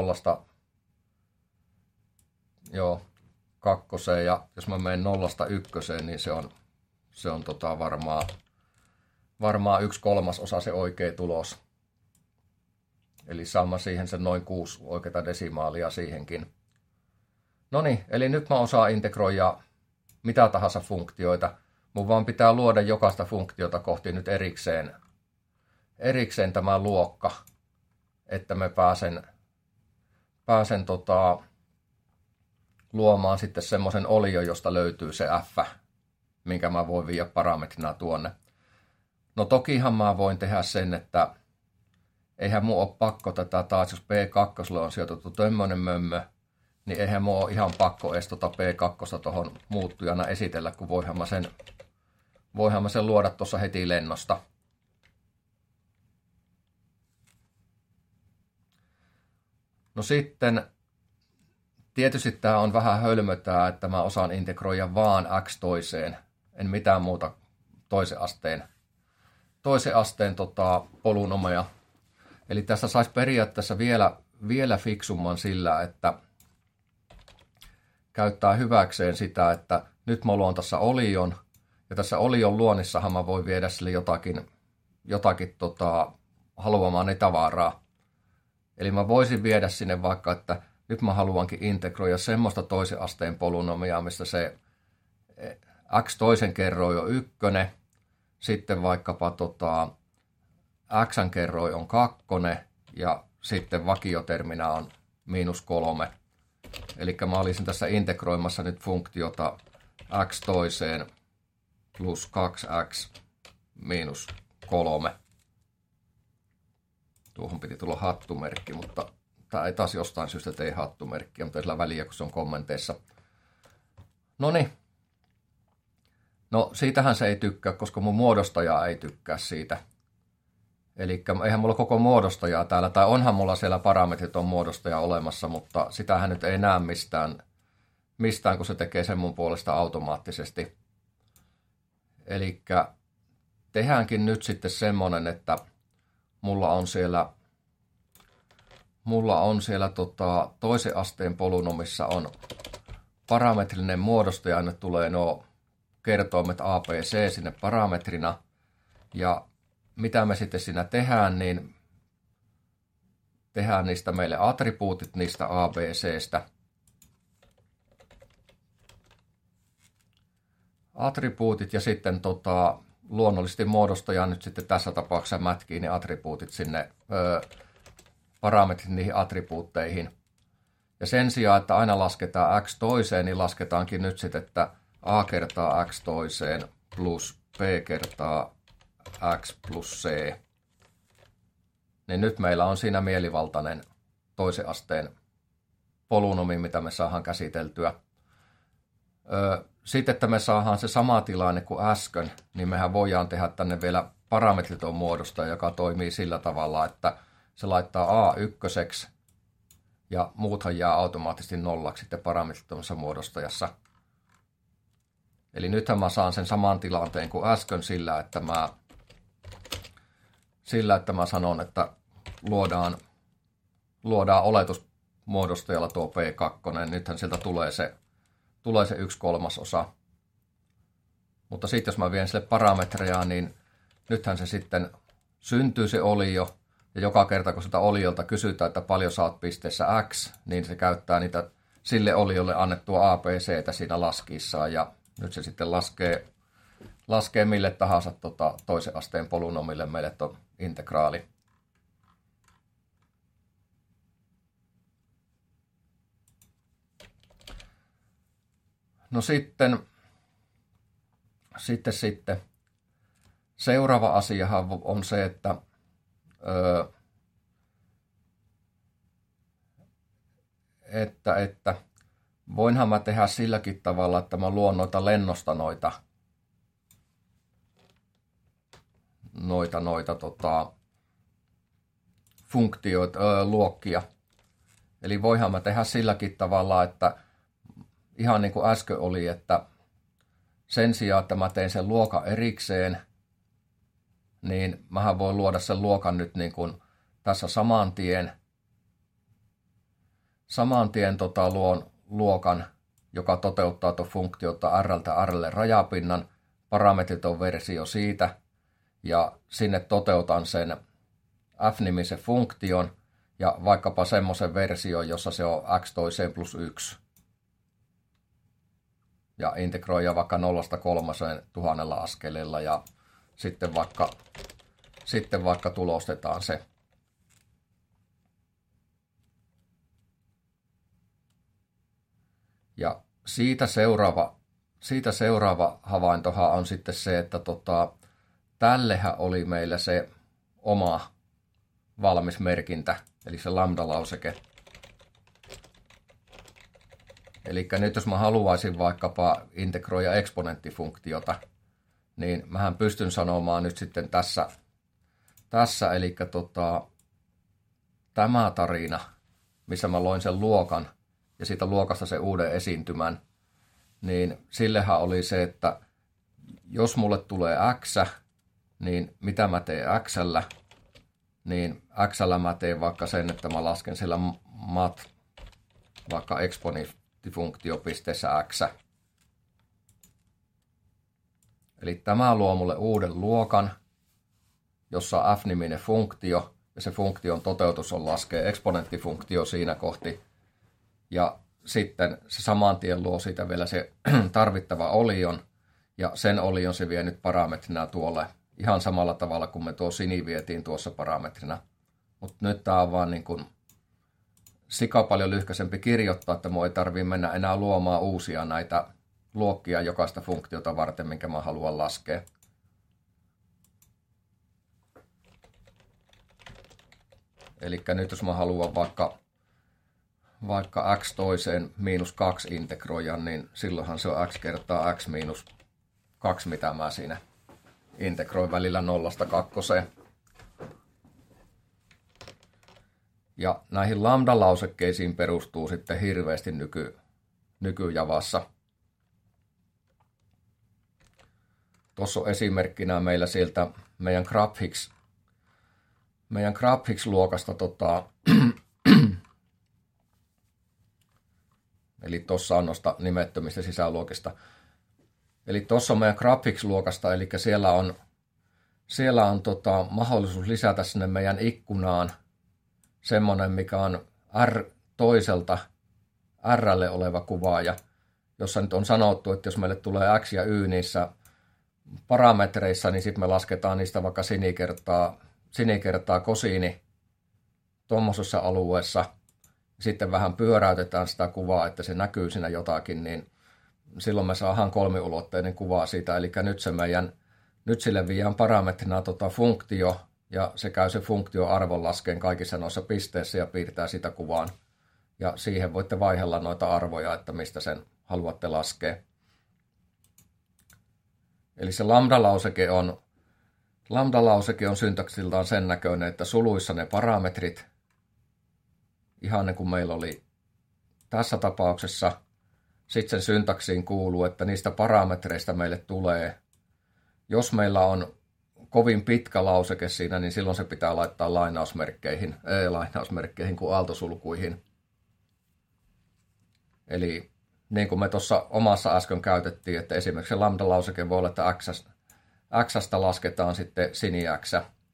2 ja jos mä menen 0-1, niin se on varmaan 1/3 se oikea tulos. Eli saamme siihen sen noin 6 oikeata desimaalia siihenkin. No niin, eli nyt mä osaan integroida mitä tahansa funktioita. Mun vaan pitää luoda jokaista funktiota kohti nyt erikseen tämä luokka, että me pääsen luomaan sitten semmoisen olion, josta löytyy se f, minkä mä voin viedä parametrina tuonne. No tokihan mä voin tehdä sen, että eihän mun ole pakko tätä taas, jos P2 on sijoitettu tämmöinen mömmö, niin eihän mun ole ihan pakko edes P2 tuohon muuttujana esitellä, kun voihan mä sen luoda tuossa heti lennosta. No sitten, tietysti tää on vähän hölmötää, että mä osaan integroida vaan x toiseen, en mitään muuta toisen asteen polynomeja. Eli tässä saisi periaatteessa vielä fiksumman sillä, että käyttää hyväkseen sitä, että nyt mä luon tässä olion, ja tässä olion luonnissahan mä voin viedä sille jotakin haluamaani tavaraa. Eli mä voisin viedä sinne vaikka, että nyt mä haluankin integroida semmoista toisen asteen polynomiaa, missä se x toisen kerroin on 1, sitten vaikkapa xn kerroin on 2 ja sitten vakioterminä on -3. Eli mä olisin tässä integroimassa nyt funktiota x toiseen plus 2x -3. Tuohon piti tulla hattumerkki, mutta tämä ei taas jostain syystä tee hattumerkkiä, mutta ei sillä väliä, kun se on kommenteissa. Noniin. No siitähän se ei tykkää, koska mun muodostaja ei tykkää siitä. Eli eihän mulla koko muodostajaa täällä, tai onhan mulla siellä parametrit on muodostaja olemassa, mutta sitähän nyt ei näe mistään kun se tekee sen mun puolesta automaattisesti. Eli tehdäänkin nyt sitten semmonen, että mulla on siellä toisen asteen polynomissa on parametrinen muodostaja, ja nyt tulee nuo kertoimet a, b, c sinne parametrina. Ja mitä me sitten siinä tehdään, niin tehdään niistä meille attribuutit niistä a, b, c:stä. Attribuutit ja sitten luonnollisesti muodostaja nyt sitten tässä tapauksessa mätkii ne attribuutit sinne, parametrit niihin attribuutteihin. Ja sen sijaan, että aina lasketaan x toiseen, niin lasketaankin nyt sitten, että a kertaa x toiseen plus b kertaa x plus c. Niin nyt meillä on siinä mielivaltainen toisen asteen polynomi, mitä me saadaan käsiteltyä. Sitten, että me saadaan se sama tilanne kuin äsken, niin mehän voidaan tehdä tänne vielä parametriton muodostaja, joka toimii sillä tavalla, että se laittaa a1 ja muuthan jää automaattisesti nollaksi sitten parametritomassa muodostajassa. Eli nythän mä saan sen saman tilanteen kuin äsken sillä, että mä sanon, että luodaan oletusmuodostajalla tuo P2. Nythän sieltä tulee se 1/3. Mutta sitten jos mä vien sille parametreja, niin nythän se sitten syntyy se olio. Ja joka kerta kun sitä oliolta kysytään, että paljon saat pisteessä x, niin se käyttää niitä sille oliolle annettua ABCtä siinä laskiissaan. Ja nyt se sitten laskee mille tahansa toisen asteen polynomille meille tuon integraali. No sitten seuraava asiahan on se, että voinhan mä tehdä silläkin tavalla, että mä luon noita lennosta noita funktioita, luokkia. Eli voihan mä tehdä silläkin tavalla, että ihan niin kuin äsken oli, että sen sijaan, että mä teen sen luokan erikseen, niin mähän voin luoda sen luokan nyt niin kuin tässä saman tien luon luokan, joka toteuttaa tuon funktiota rltä rlle rajapinnan. Parametrit on versio siitä, ja sinne toteutan sen f-nimisen funktion, ja vaikkapa semmoisen version, jossa se on x toiseen plus 1. Ja integroida vaikka 0–3 askeleella, ja sitten vaikka tulostetaan se. Ja siitä seuraava havaintohan on sitten se, että tällehän oli meillä se oma valmis merkintä, eli se lambda-lauseke. Eli nyt jos mä haluaisin vaikkapa integroida eksponenttifunktiota, niin mähän pystyn sanomaan nyt sitten tässä eli tämä tarina, missä mä loin sen luokan ja siitä luokasta sen uuden esiintymän, niin sillehän oli se, että jos mulle tulee x, niin mitä mä teen x:llä, niin x:llä mä teen vaikka sen, että mä lasken siellä mat vaikka eksponenttifunktio.pisteessä x. Eli tämä luo mulle uuden luokan, jossa on f-niminen funktio, ja se funktion toteutus on laskea eksponenttifunktio siinä kohti. Ja sitten se saman tien luo siitä vielä se tarvittava olion, ja sen olion se vie nyt parametrina tuolle ihan samalla tavalla kuin me tuo sini vietiin tuossa parametrina. Mutta nyt tämä on vaan niin kuin sika paljon lyhkäisempi kirjoittaa, että mun ei tarvitse mennä enää luomaan uusia näitä luokkia jokaista funktiota varten, minkä mä haluan laskea. Eli nyt jos mä haluan vaikka x toiseen miinus 2 integroida, niin silloinhan se on x kertaa x miinus 2, mitä mä siinä integroin välillä 0–2. Ja näihin lambda-lausekkeisiin perustuu sitten hirveästi nykyjavassa. Tuossa on esimerkkinä meillä sieltä meidän GraphX-luokasta eli tuossa on noista nimettömistä sisäluokista. Eli tuossa on meidän GraphX-luokasta, eli siellä on mahdollisuus lisätä sinne meidän ikkunaan semmoinen, mikä on toiselta r:lle oleva kuvaaja, jossa nyt on sanottu, että jos meille tulee x ja y niissä parametreissa, niin sitten me lasketaan niistä vaikka sini kertaa kosiini tuommoisessa alueessa. Sitten vähän pyöräytetään sitä kuvaa, että se näkyy siinä jotakin, niin silloin me saadaan kolmiulotteinen kuva siitä. Eli nyt sille viedään parametrina funktio, ja se käy se funktio arvon laskeen kaikissa noissa pisteissä ja piirtää sitä kuvaan. Ja siihen voitte vaihella noita arvoja, että mistä sen haluatte laskea. Eli se lambda-lauseke on syntaksiltaan sen näköinen, että suluissa ne parametrit, ihan niin kuin meillä oli tässä tapauksessa. Sitten sen syntaksiin kuuluu, että niistä parametreista meille tulee, jos meillä on kovin pitkä lauseke siinä, niin silloin se pitää laittaa lainausmerkkeihin kuin aaltosulkuihin. Eli niin kuin me tuossa omassa äsken käytettiin, että esimerkiksi se lambda-lauseke voi olla, että x:stä lasketaan sitten sini x.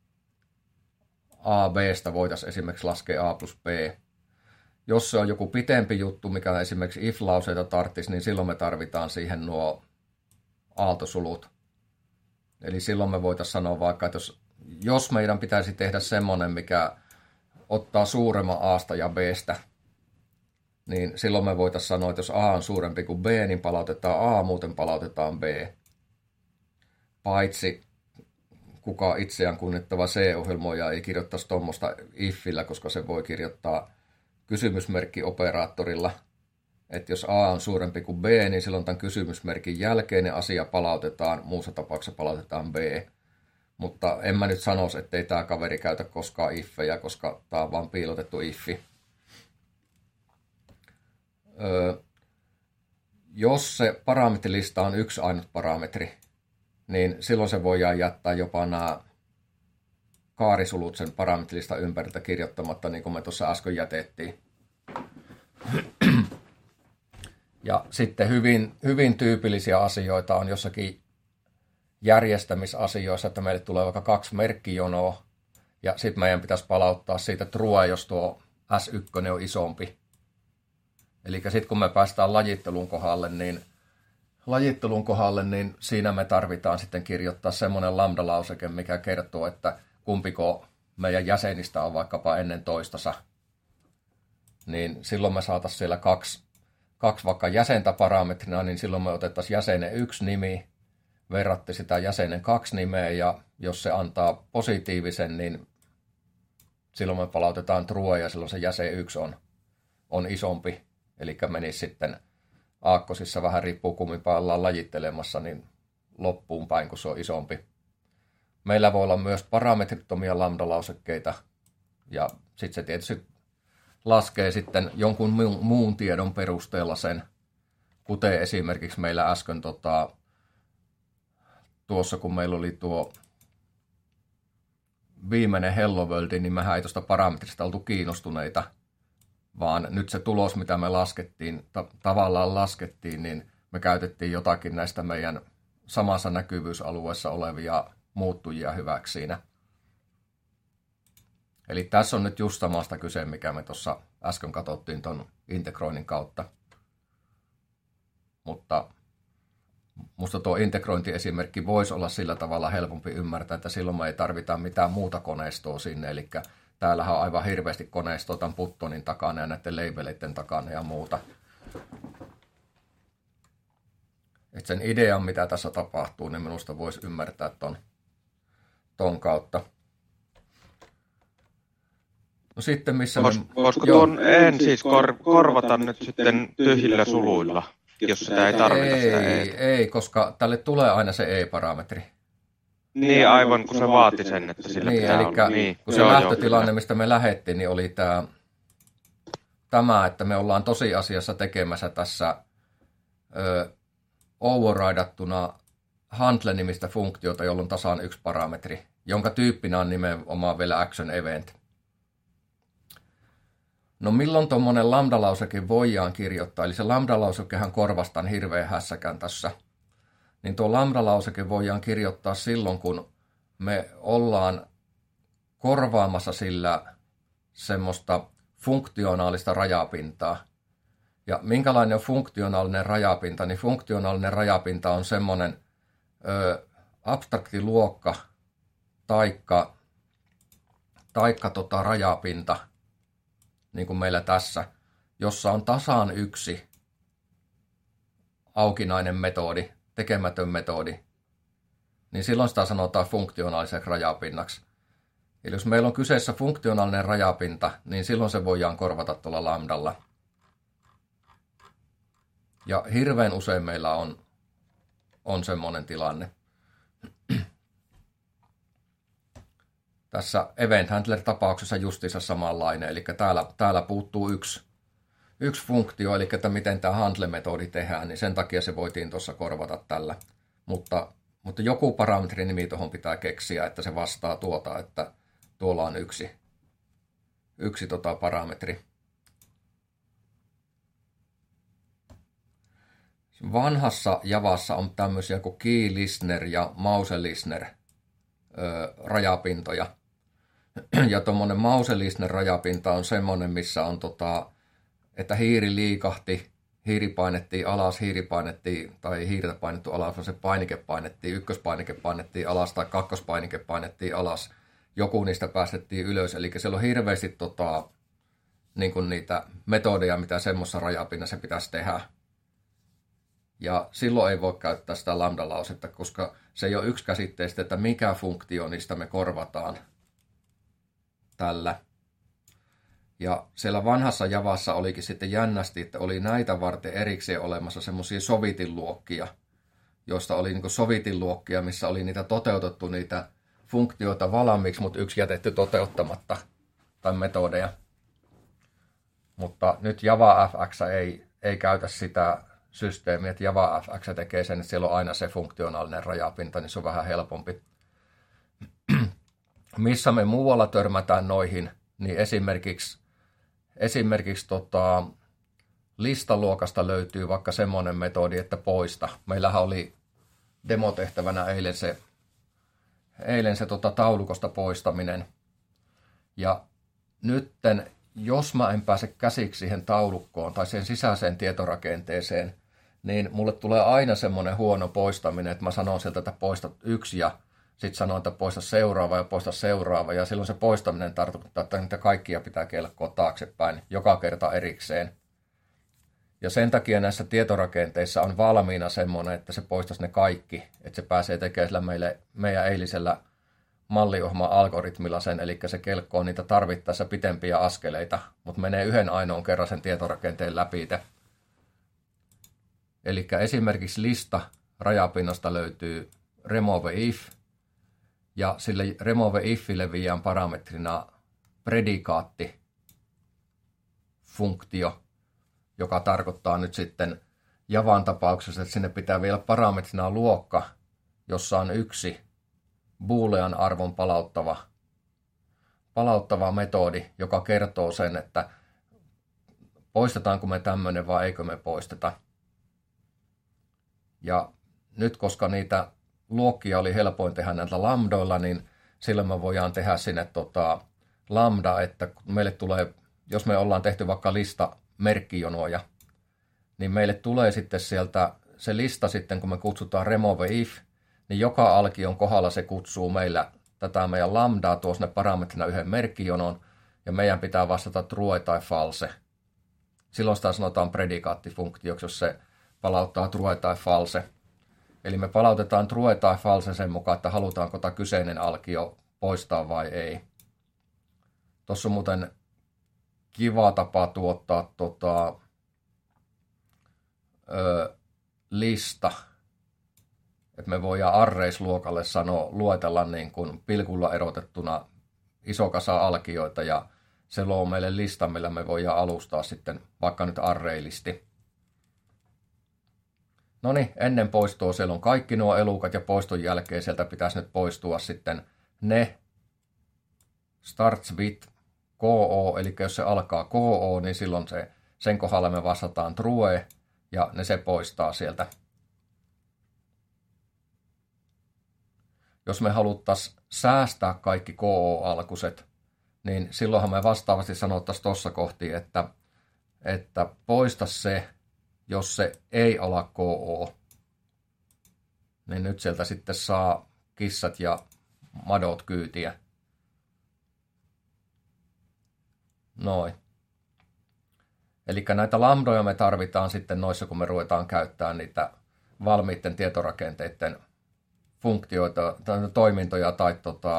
A b:stä voitaisiin esimerkiksi laskea a plus b. Jos se on joku pitempi juttu, mikä esimerkiksi if-lauseita tarvitsisi, niin silloin me tarvitaan siihen nuo aaltosulut. Eli silloin me voitaisiin sanoa vaikka, että jos meidän pitäisi tehdä semmoinen, mikä ottaa suuremman A:sta ja B:stä, niin silloin me voitaisiin sanoa, että jos A on suurempi kuin B, niin palautetaan A, muuten palautetaan B. Paitsi kukaan itseään kunnittava C-ohjelmoija ei kirjoittaisi tuommoista ifillä, koska se voi kirjoittaa kysymysmerkki-operaattorilla. Että jos A on suurempi kuin B, niin silloin tämän kysymysmerkin jälkeinen asia palautetaan, muussa tapauksessa palautetaan B. Mutta en mä nyt sanoisi, ettei tämä kaveri käytä koskaan iffejä, koska tämä on vaan piilotettu iffi. Jos se parametrilista on yksi ainut parametri, niin silloin se voidaan jättää jopa nämä kaarisulut sen parametrilista ympäriltä kirjoittamatta, niin kuin me tuossa äsken jätettiin. Ja sitten hyvin tyypillisiä asioita on jossakin järjestämisasioissa, että meille tulee vaikka 2 merkkijonoa, ja sitten meidän pitäisi palauttaa siitä true, jos tuo S1 on isompi. Eli sitten kun me päästään lajittelun kohdalle, niin siinä me tarvitaan sitten kirjoittaa semmoinen lambda-lauseke, mikä kertoo, että kumpiko meidän jäsenistä on vaikkapa ennen toistansa. Niin silloin me saataisiin siellä kaksi vaikka jäsentä parametrina, niin silloin me otettaisiin jäsenen 1 nimi, verratti sitä jäsenen 2 nimeä, ja jos se antaa positiivisen, niin silloin me palautetaan true, ja silloin se jäsen 1 on isompi. Eli menisi sitten aakkosissa, vähän riippuu kumminpä ollaan lajittelemassa, niin loppuun päin, kun se on isompi. Meillä voi olla myös parametrittomia lambda-lausekkeita, ja sitten se tietysti laskee sitten jonkun muun tiedon perusteella sen, kuten esimerkiksi meillä äsken tuossa, kun meillä oli tuo viimeinen Hello World, niin mehän ei tuosta parametrista oltu kiinnostuneita, vaan nyt se tulos, mitä me tavallaan laskettiin, niin me käytettiin jotakin näistä meidän samassa näkyvyysalueessa olevia muuttujia hyväksi siinä. Eli tässä on nyt just samasta kyse, mikä me tuossa äsken katsottiin tuon integroinnin kautta. Mutta musta tuo integrointiesimerkki voisi olla sillä tavalla helpompi ymmärtää, että silloin me ei tarvita mitään muuta koneistoa sinne. Eli täällähän on aivan hirveästi koneistoa tämän Puttonin takana ja näiden labeleiden takana ja muuta. Et sen idean, mitä tässä tapahtuu, niin minusta voisi ymmärtää ton kautta. No sitten missä voisiko tuon siis korvata nyt sitten tyhjillä suluilla, jos sitä ei tarvita sitä ei, koska tälle tulee aina se e-parametri. Niin, aivan kun se vaati sen, että sillä pitää olla. Niin, kun se lähtötilanne, mistä me lähdettiin, niin oli tämä, että me ollaan tosiasiassa tekemässä tässä overridattuna handle-nimistä funktiota, jolla on tasan 1 parametri, jonka tyyppinä on nimenomaan vielä action event. No milloin tuommoinen lambda-lauseke voidaan kirjoittaa, eli se lambda-lausekehan korvastaan hirveän hässäkän tässä. Niin tuo lambda-lauseke voidaan kirjoittaa silloin, kun me ollaan korvaamassa sillä semmoista funktionaalista rajapintaa. Ja minkälainen on funktionaalinen rajapinta? Niin funktionaalinen rajapinta on semmoinen abstraktiluokka taikka rajapinta, niin kuin meillä tässä, jossa on tasan 1 aukinainen metodi, tekemätön metodi, niin silloin sitä sanotaan funktionaaliseksi rajapinnaksi. Eli jos meillä on kyseessä funktionaalinen rajapinta, niin silloin se voidaan korvata tuolla lambdalla. Ja hirveän usein meillä on semmoinen tilanne. Tässä Event Handler-tapauksessa justiinsa samanlainen, eli täällä puuttuu yksi funktio, eli että miten tämä handle-metodi tehdään, niin sen takia se voitiin tuossa korvata tällä. Mutta joku parametrinimi tuohon pitää keksiä, että se vastaa tuota, että tuolla on yksi parametri. Vanhassa Javassa on tämmöisiä kuin key listener ja mouse listener rajapintoja. Ja tuommoinen mouse listener rajapinta on semmoinen, missä on että hiiri liikahti, hiiri painettiin alas, tai hiirtä painettu alas, vaan se painike painettiin, ykköspainike painettiin alas tai kakkospainike painettiin alas. Joku niistä päästettiin ylös, eli siellä on hirveästi niin kuin niitä metodeja, mitä semmoisessa rajapinnassa pitäisi tehdä. Ja silloin ei voi käyttää sitä lambda-lausetta, koska se ei ole yksi käsitteistä, että mikä funktio niistä me korvataan tällä. Ja siellä vanhassa Javassa olikin sitten jännästi, että oli näitä varten erikseen olemassa semmoisia sovitinluokkia, joista oli niin sovitinluokkia, missä oli niitä toteutettu niitä funktioita valmiiksi, mutta yksi jätetty toteuttamatta, tai metodeja. Mutta nyt JavaFX ei käytä sitä systeemiä, että JavaFX tekee sen, että siellä on aina se funktionaalinen rajapinta, niin se on vähän helpompi. Missä me muualla törmätään noihin, niin esimerkiksi listaluokasta löytyy vaikka semmoinen metodi, että poista. Meillähän oli demotehtävänä eilen se taulukosta poistaminen. Ja nytten, jos mä en pääse käsiksi siihen taulukkoon tai sen sisäiseen tietorakenteeseen, niin mulle tulee aina semmoinen huono poistaminen, että mä sanon sieltä, että poista 1 ja sitten sanon, että poista seuraava ja poista seuraava. Ja silloin se poistaminen tarkoittaa, että niitä kaikkia pitää kelkkoa taaksepäin joka kerta erikseen. Ja sen takia näissä tietorakenteissa on valmiina semmoinen, että se poistaisi ne kaikki, että se pääsee tekemään sillä meidän eilisellä malliohjelman algoritmilla sen, eli se kelkkoo niitä tarvittaessa pitempiä askeleita, mutta menee yhden ainoan kerran sen tietorakenteen läpi. Eli esimerkiksi lista rajapinnasta löytyy remove if, ja sille remove ifille viiään parametrina predikaatti-funktio, joka tarkoittaa nyt sitten Javan tapauksessa, että sinne pitää vielä parametrina luokka, jossa on yksi boolean arvon palauttava metodi, joka kertoo sen, että poistetaanko me tämmöinen vai eikö me poisteta. Ja nyt koska niitä luokkia oli helpoin tehdä näitä lambdoilla, niin silloin me voidaan tehdä sinne lambda, että meille tulee, jos me ollaan tehty vaikka lista merkkijonoja, niin meille tulee sitten sieltä se lista sitten, kun me kutsutaan remove if, niin joka alkion kohdalla se kutsuu meillä tätä meidän lambdaa tuo sinne parametrina yhden merkkijonon, ja meidän pitää vastata true tai false. Silloin sitä sanotaan predikaattifunktioksi, jos se palauttaa true tai false. Eli me palautetaan true tai false sen mukaan, että halutaanko tämä kyseinen alkio poistaa vai ei. Tuossa on muuten kiva tapa tuottaa lista. Että me voidaan arrays-luokalle luetella niin kuin pilkulla erotettuna iso kasa alkioita ja se luo meille lista, millä me voidaan alustaa sitten vaikka nyt array-listi. No niin, ennen poistoa siellä on kaikki nuo elukat ja poiston jälkeen sieltä pitäisi nyt poistua sitten ne starts with KO, eli jos se alkaa KO, niin silloin sen kohdalla me vastataan true ja ne se poistaa sieltä. Jos me haluttaisiin säästää kaikki KO-alkuset, niin silloinhan me vastaavasti sanottaisiin tuossa kohti, että poista se, jos se ei ala KO. Niin nyt sieltä sitten saa kissat ja madot kyytiä. Noin. Eli näitä lambdoja me tarvitaan sitten noissa, kun me ruvetaan käyttämään niitä valmiitten tietorakenteiden funktioita, toimintoja tai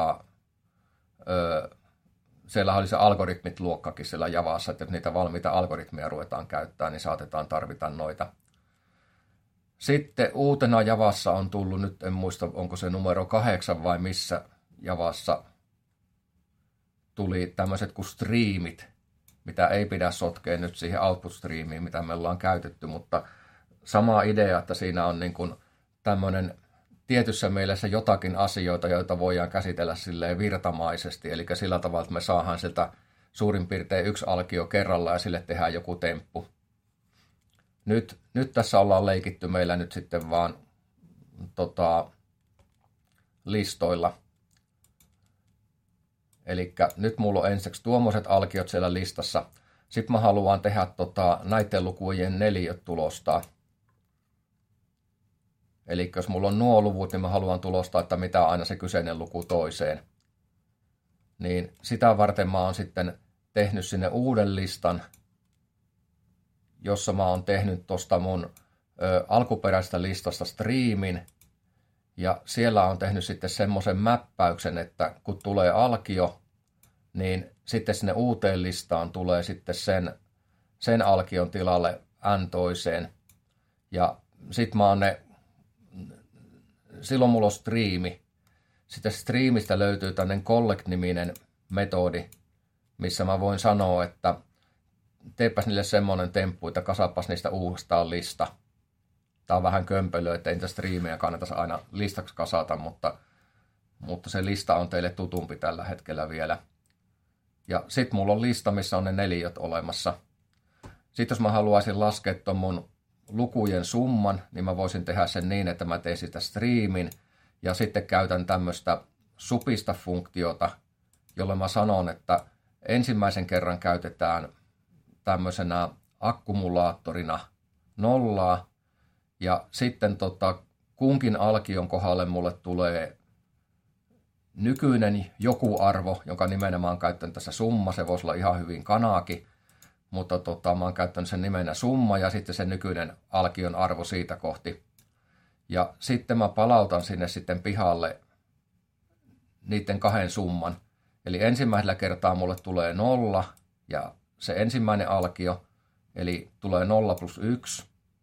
siellä oli se algoritmit-luokkakin siellä Javassa, että jos niitä valmiita algoritmeja ruvetaan käyttämään, niin saatetaan tarvita noita. Sitten uutena Javassa on tullut, nyt en muista onko se numero 8 vai missä Javassa tuli tämmöiset kuin streamit, mitä ei pidä sotkea nyt siihen output-streamiin, mitä me ollaan käytetty, mutta sama idea, että siinä on niin kuin tämmöinen tietyssä mielessä jotakin asioita, joita voidaan käsitellä silleen virtamaisesti, eli sillä tavalla, että me saadaan sieltä suurin piirtein yksi alkio kerralla ja sille tehdään joku temppu. Nyt tässä ollaan leikitty meillä nyt sitten vaan listoilla. Eli nyt mulla on ensiksi tuommoiset alkiot siellä listassa. Sitten mä haluan tehdä näiden lukujen neliöt tulostaa. Eli jos mulla on nuo luvut, niin mä haluan tulostaa, että mitä on aina se kyseinen luku toiseen. Niin sitä varten mä oon sitten tehnyt sinne uuden listan, jossa mä oon tehnyt tuosta mun alkuperäisestä listasta striimin, ja siellä on tehnyt sitten semmoisen mäppäyksen, että kun tulee alkio, niin sitten sinne uuteen listaan tulee sitten sen alkion tilalle n-toiseen. Ja sitten silloin mulla on striimi. Sitten striimistä löytyy tämmöinen collect-niminen metodi, missä mä voin sanoa, että teepäs niille semmoinen temppu, että kasapas niistä uudestaan lista. Tää on vähän kömpelöä, että ei niitä striimejä kannata aina listaksi kasata, mutta se lista on teille tutumpi tällä hetkellä vielä. Ja sit mulla on lista, missä on ne neliöt olemassa. Sitten jos mä haluaisin laskea ton mun lukujen summan, niin mä voisin tehdä sen niin, että mä teen sitä striimin ja sitten käytän tämmöistä supista-funktiota, jolle mä sanon, että ensimmäisen kerran käytetään tämmöisenä akkumulaattorina 0, ja sitten kunkin alkion kohdalle mulle tulee nykyinen joku arvo, jonka nimenä mä oon käyttänyt tässä summa, se voisi olla ihan hyvin kanaakin, mutta mä oon käyttänyt sen nimenä summa ja sitten se nykyinen alkion arvo siitä kohti. Ja sitten mä palautan sinne sitten pihalle niiden kahden summan. Eli ensimmäisellä kertaa mulle tulee 0 ja se ensimmäinen alkio, eli tulee 0 plus 1.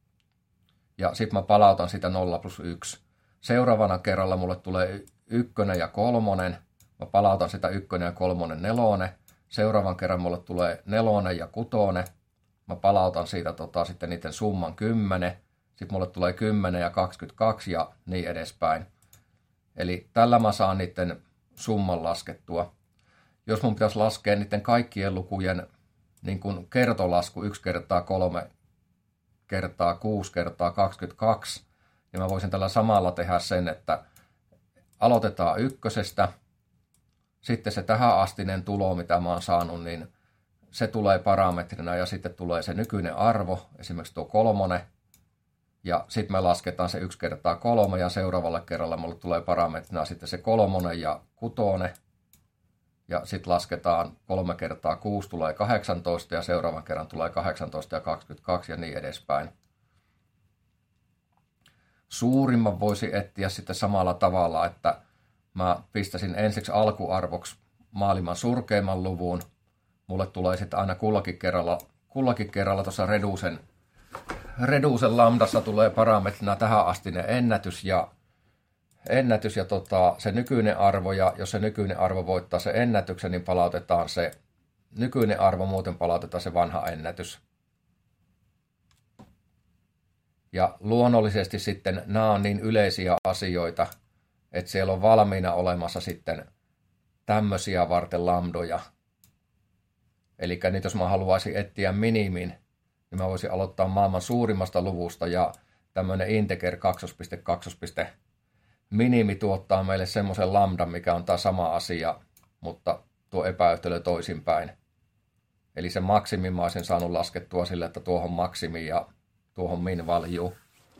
Ja sitten mä palautan sitä 0 plus 1. Seuraavana kerralla mulle tulee 1 ja 3. Mä palautan sitä 1 ja 3 4. Seuraavan kerran mulle tulee 4 ja 6. Mä palautan siitä sitten niiden summan 10. Sitten mulle tulee 10 ja 22 ja niin edespäin. Eli tällä mä saan niiden summan laskettua. Jos mun pitäisi laskea niiden kaikkien lukujen niin kuin kertolasku 1 kertaa 3 kertaa 6 kertaa 22, niin mä voisin tällä samalla tehdä sen, että aloitetaan ykkösestä, sitten se tähänastinen tulo, mitä mä oon saanut, niin se tulee parametrina ja sitten tulee se nykyinen arvo, esimerkiksi tuo 3, ja sitten me lasketaan se 1 kertaa 3 ja seuraavalla kerralla mulle tulee parametrina sitten se 3 ja 6, ja sitten lasketaan 3 kertaa 6 tulee 18 ja seuraavan kerran tulee 18 ja 22 ja niin edespäin. Suurimman voisi etsiä sitten samalla tavalla, että mä pistäisin ensiksi alkuarvoksi maailman surkeimman luvun. Mulle tulee sitten aina kullakin kerralla tuossa Reducen lambdassa tulee parametrina tähänastinen ennätys ja se nykyinen arvo, ja jos se nykyinen arvo voittaa se ennätyksen, niin palautetaan se nykyinen arvo, muuten palautetaan se vanha ennätys. Ja luonnollisesti sitten nämä on niin yleisiä asioita, että siellä on valmiina olemassa sitten tämmöisiä varten lambdoja. Eli nyt jos mä haluaisin etsiä minimin, niin mä voisin aloittaa maailman suurimmasta luvusta ja tämmöinen integer 2.2. Minimi tuottaa meille semmoisen lambdan, mikä on taas sama asia, mutta tuo epäyhtälö toisinpäin. Eli se maksimi mä olisin saanut laskettua sille, että tuohon maksimi ja tuohon min value.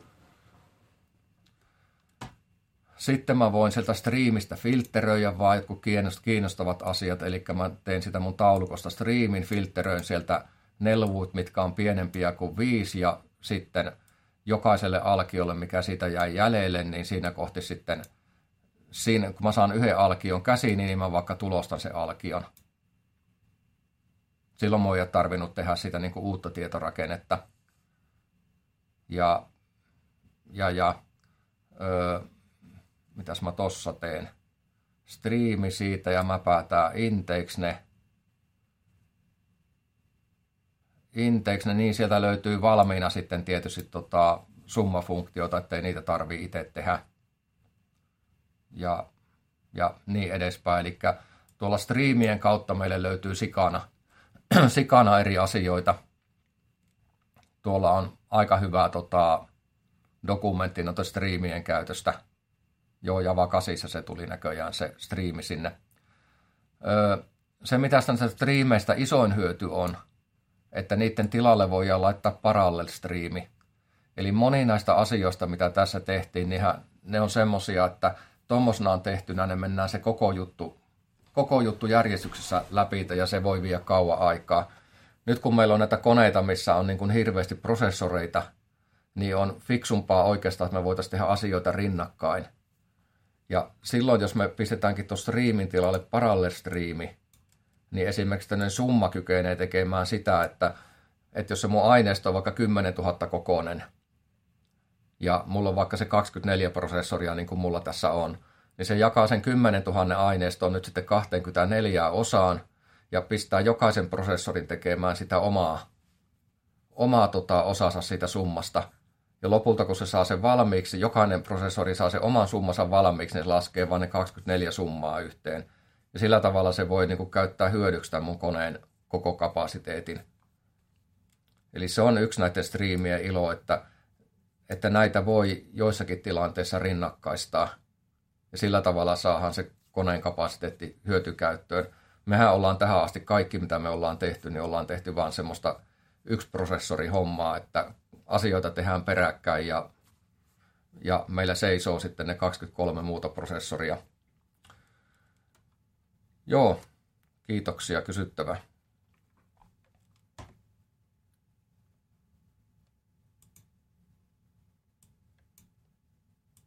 Sitten mä voin sieltä striimistä filtteröidä vaan jotkut kiinnostavat asiat, eli mä teen sitä mun taulukosta striimin, filtteröin sieltä ne luvut, mitkä on pienempiä kuin 5, ja sitten jokaiselle alkiolle, mikä siitä jäi jäljelle, niin siinä kohti sitten, kun mä saan yhden alkion käsiin, niin mä vaikka tulostan sen alkion. Silloin mä ei ole tarvinnut tehdä sitä niin kuin uutta tietorakennetta. Mitäs mä tossa teen? Striimi siitä ja mä päätään inteksne, niin sieltä löytyy valmiina sitten tietysti summafunktioita, ettei niitä tarvii itse tehdä. Ja niin edespäin. Eli tuolla striimien kautta meille löytyy sikana eri asioita. Tuolla on aika hyvä dokumentti noita striimien käytöstä. Joo, Java 8 se tuli näköjään se striimi sinne. Se mitä näistä striimeistä isoin hyöty on, että niiden tilalle voidaan laittaa parallel-striimi. Eli moni näistä asioista, mitä tässä tehtiin, niin ne on semmosia, että tommosena on tehtynä, ne mennään se koko juttu järjestyksessä läpi, ja se voi viedä kauan aikaa. Nyt kun meillä on näitä koneita, missä on niin kuin hirveästi prosessoreita, niin on fiksumpaa oikeastaan, että me voitaisiin tehdä asioita rinnakkain. Ja silloin, jos me pistetäänkin tuossa striimin tilalle parallel-striimi, niin esimerkiksi tämmöinen summa kykenee tekemään sitä, että jos se mun aineisto on vaikka 10 000 kokoinen, ja mulla on vaikka se 24 prosessoria, niin kuin mulla tässä on, niin se jakaa sen 10 000 aineistoon nyt sitten 24 osaan, ja pistää jokaisen prosessorin tekemään sitä omaa osansa siitä summasta. Ja lopulta, kun se saa sen valmiiksi, jokainen prosessori saa sen oman summansa valmiiksi, niin se laskee vain ne 24 summaa yhteen. Ja sillä tavalla se voi niin kuin käyttää hyödyksi tämän mun koneen koko kapasiteetin. Eli se on yksi näiden striimien ilo, että näitä voi joissakin tilanteissa rinnakkaistaa. Ja sillä tavalla saadaan se koneen kapasiteetti hyötykäyttöön. Mehän ollaan tähän asti kaikki, mitä me ollaan tehty, niin ollaan tehty vaan semmoista yksi prosessori hommaa, että asioita tehdään peräkkäin ja meillä seisoo sitten ne 23 muuta prosessoria. Joo, kiitoksia kysyttävä.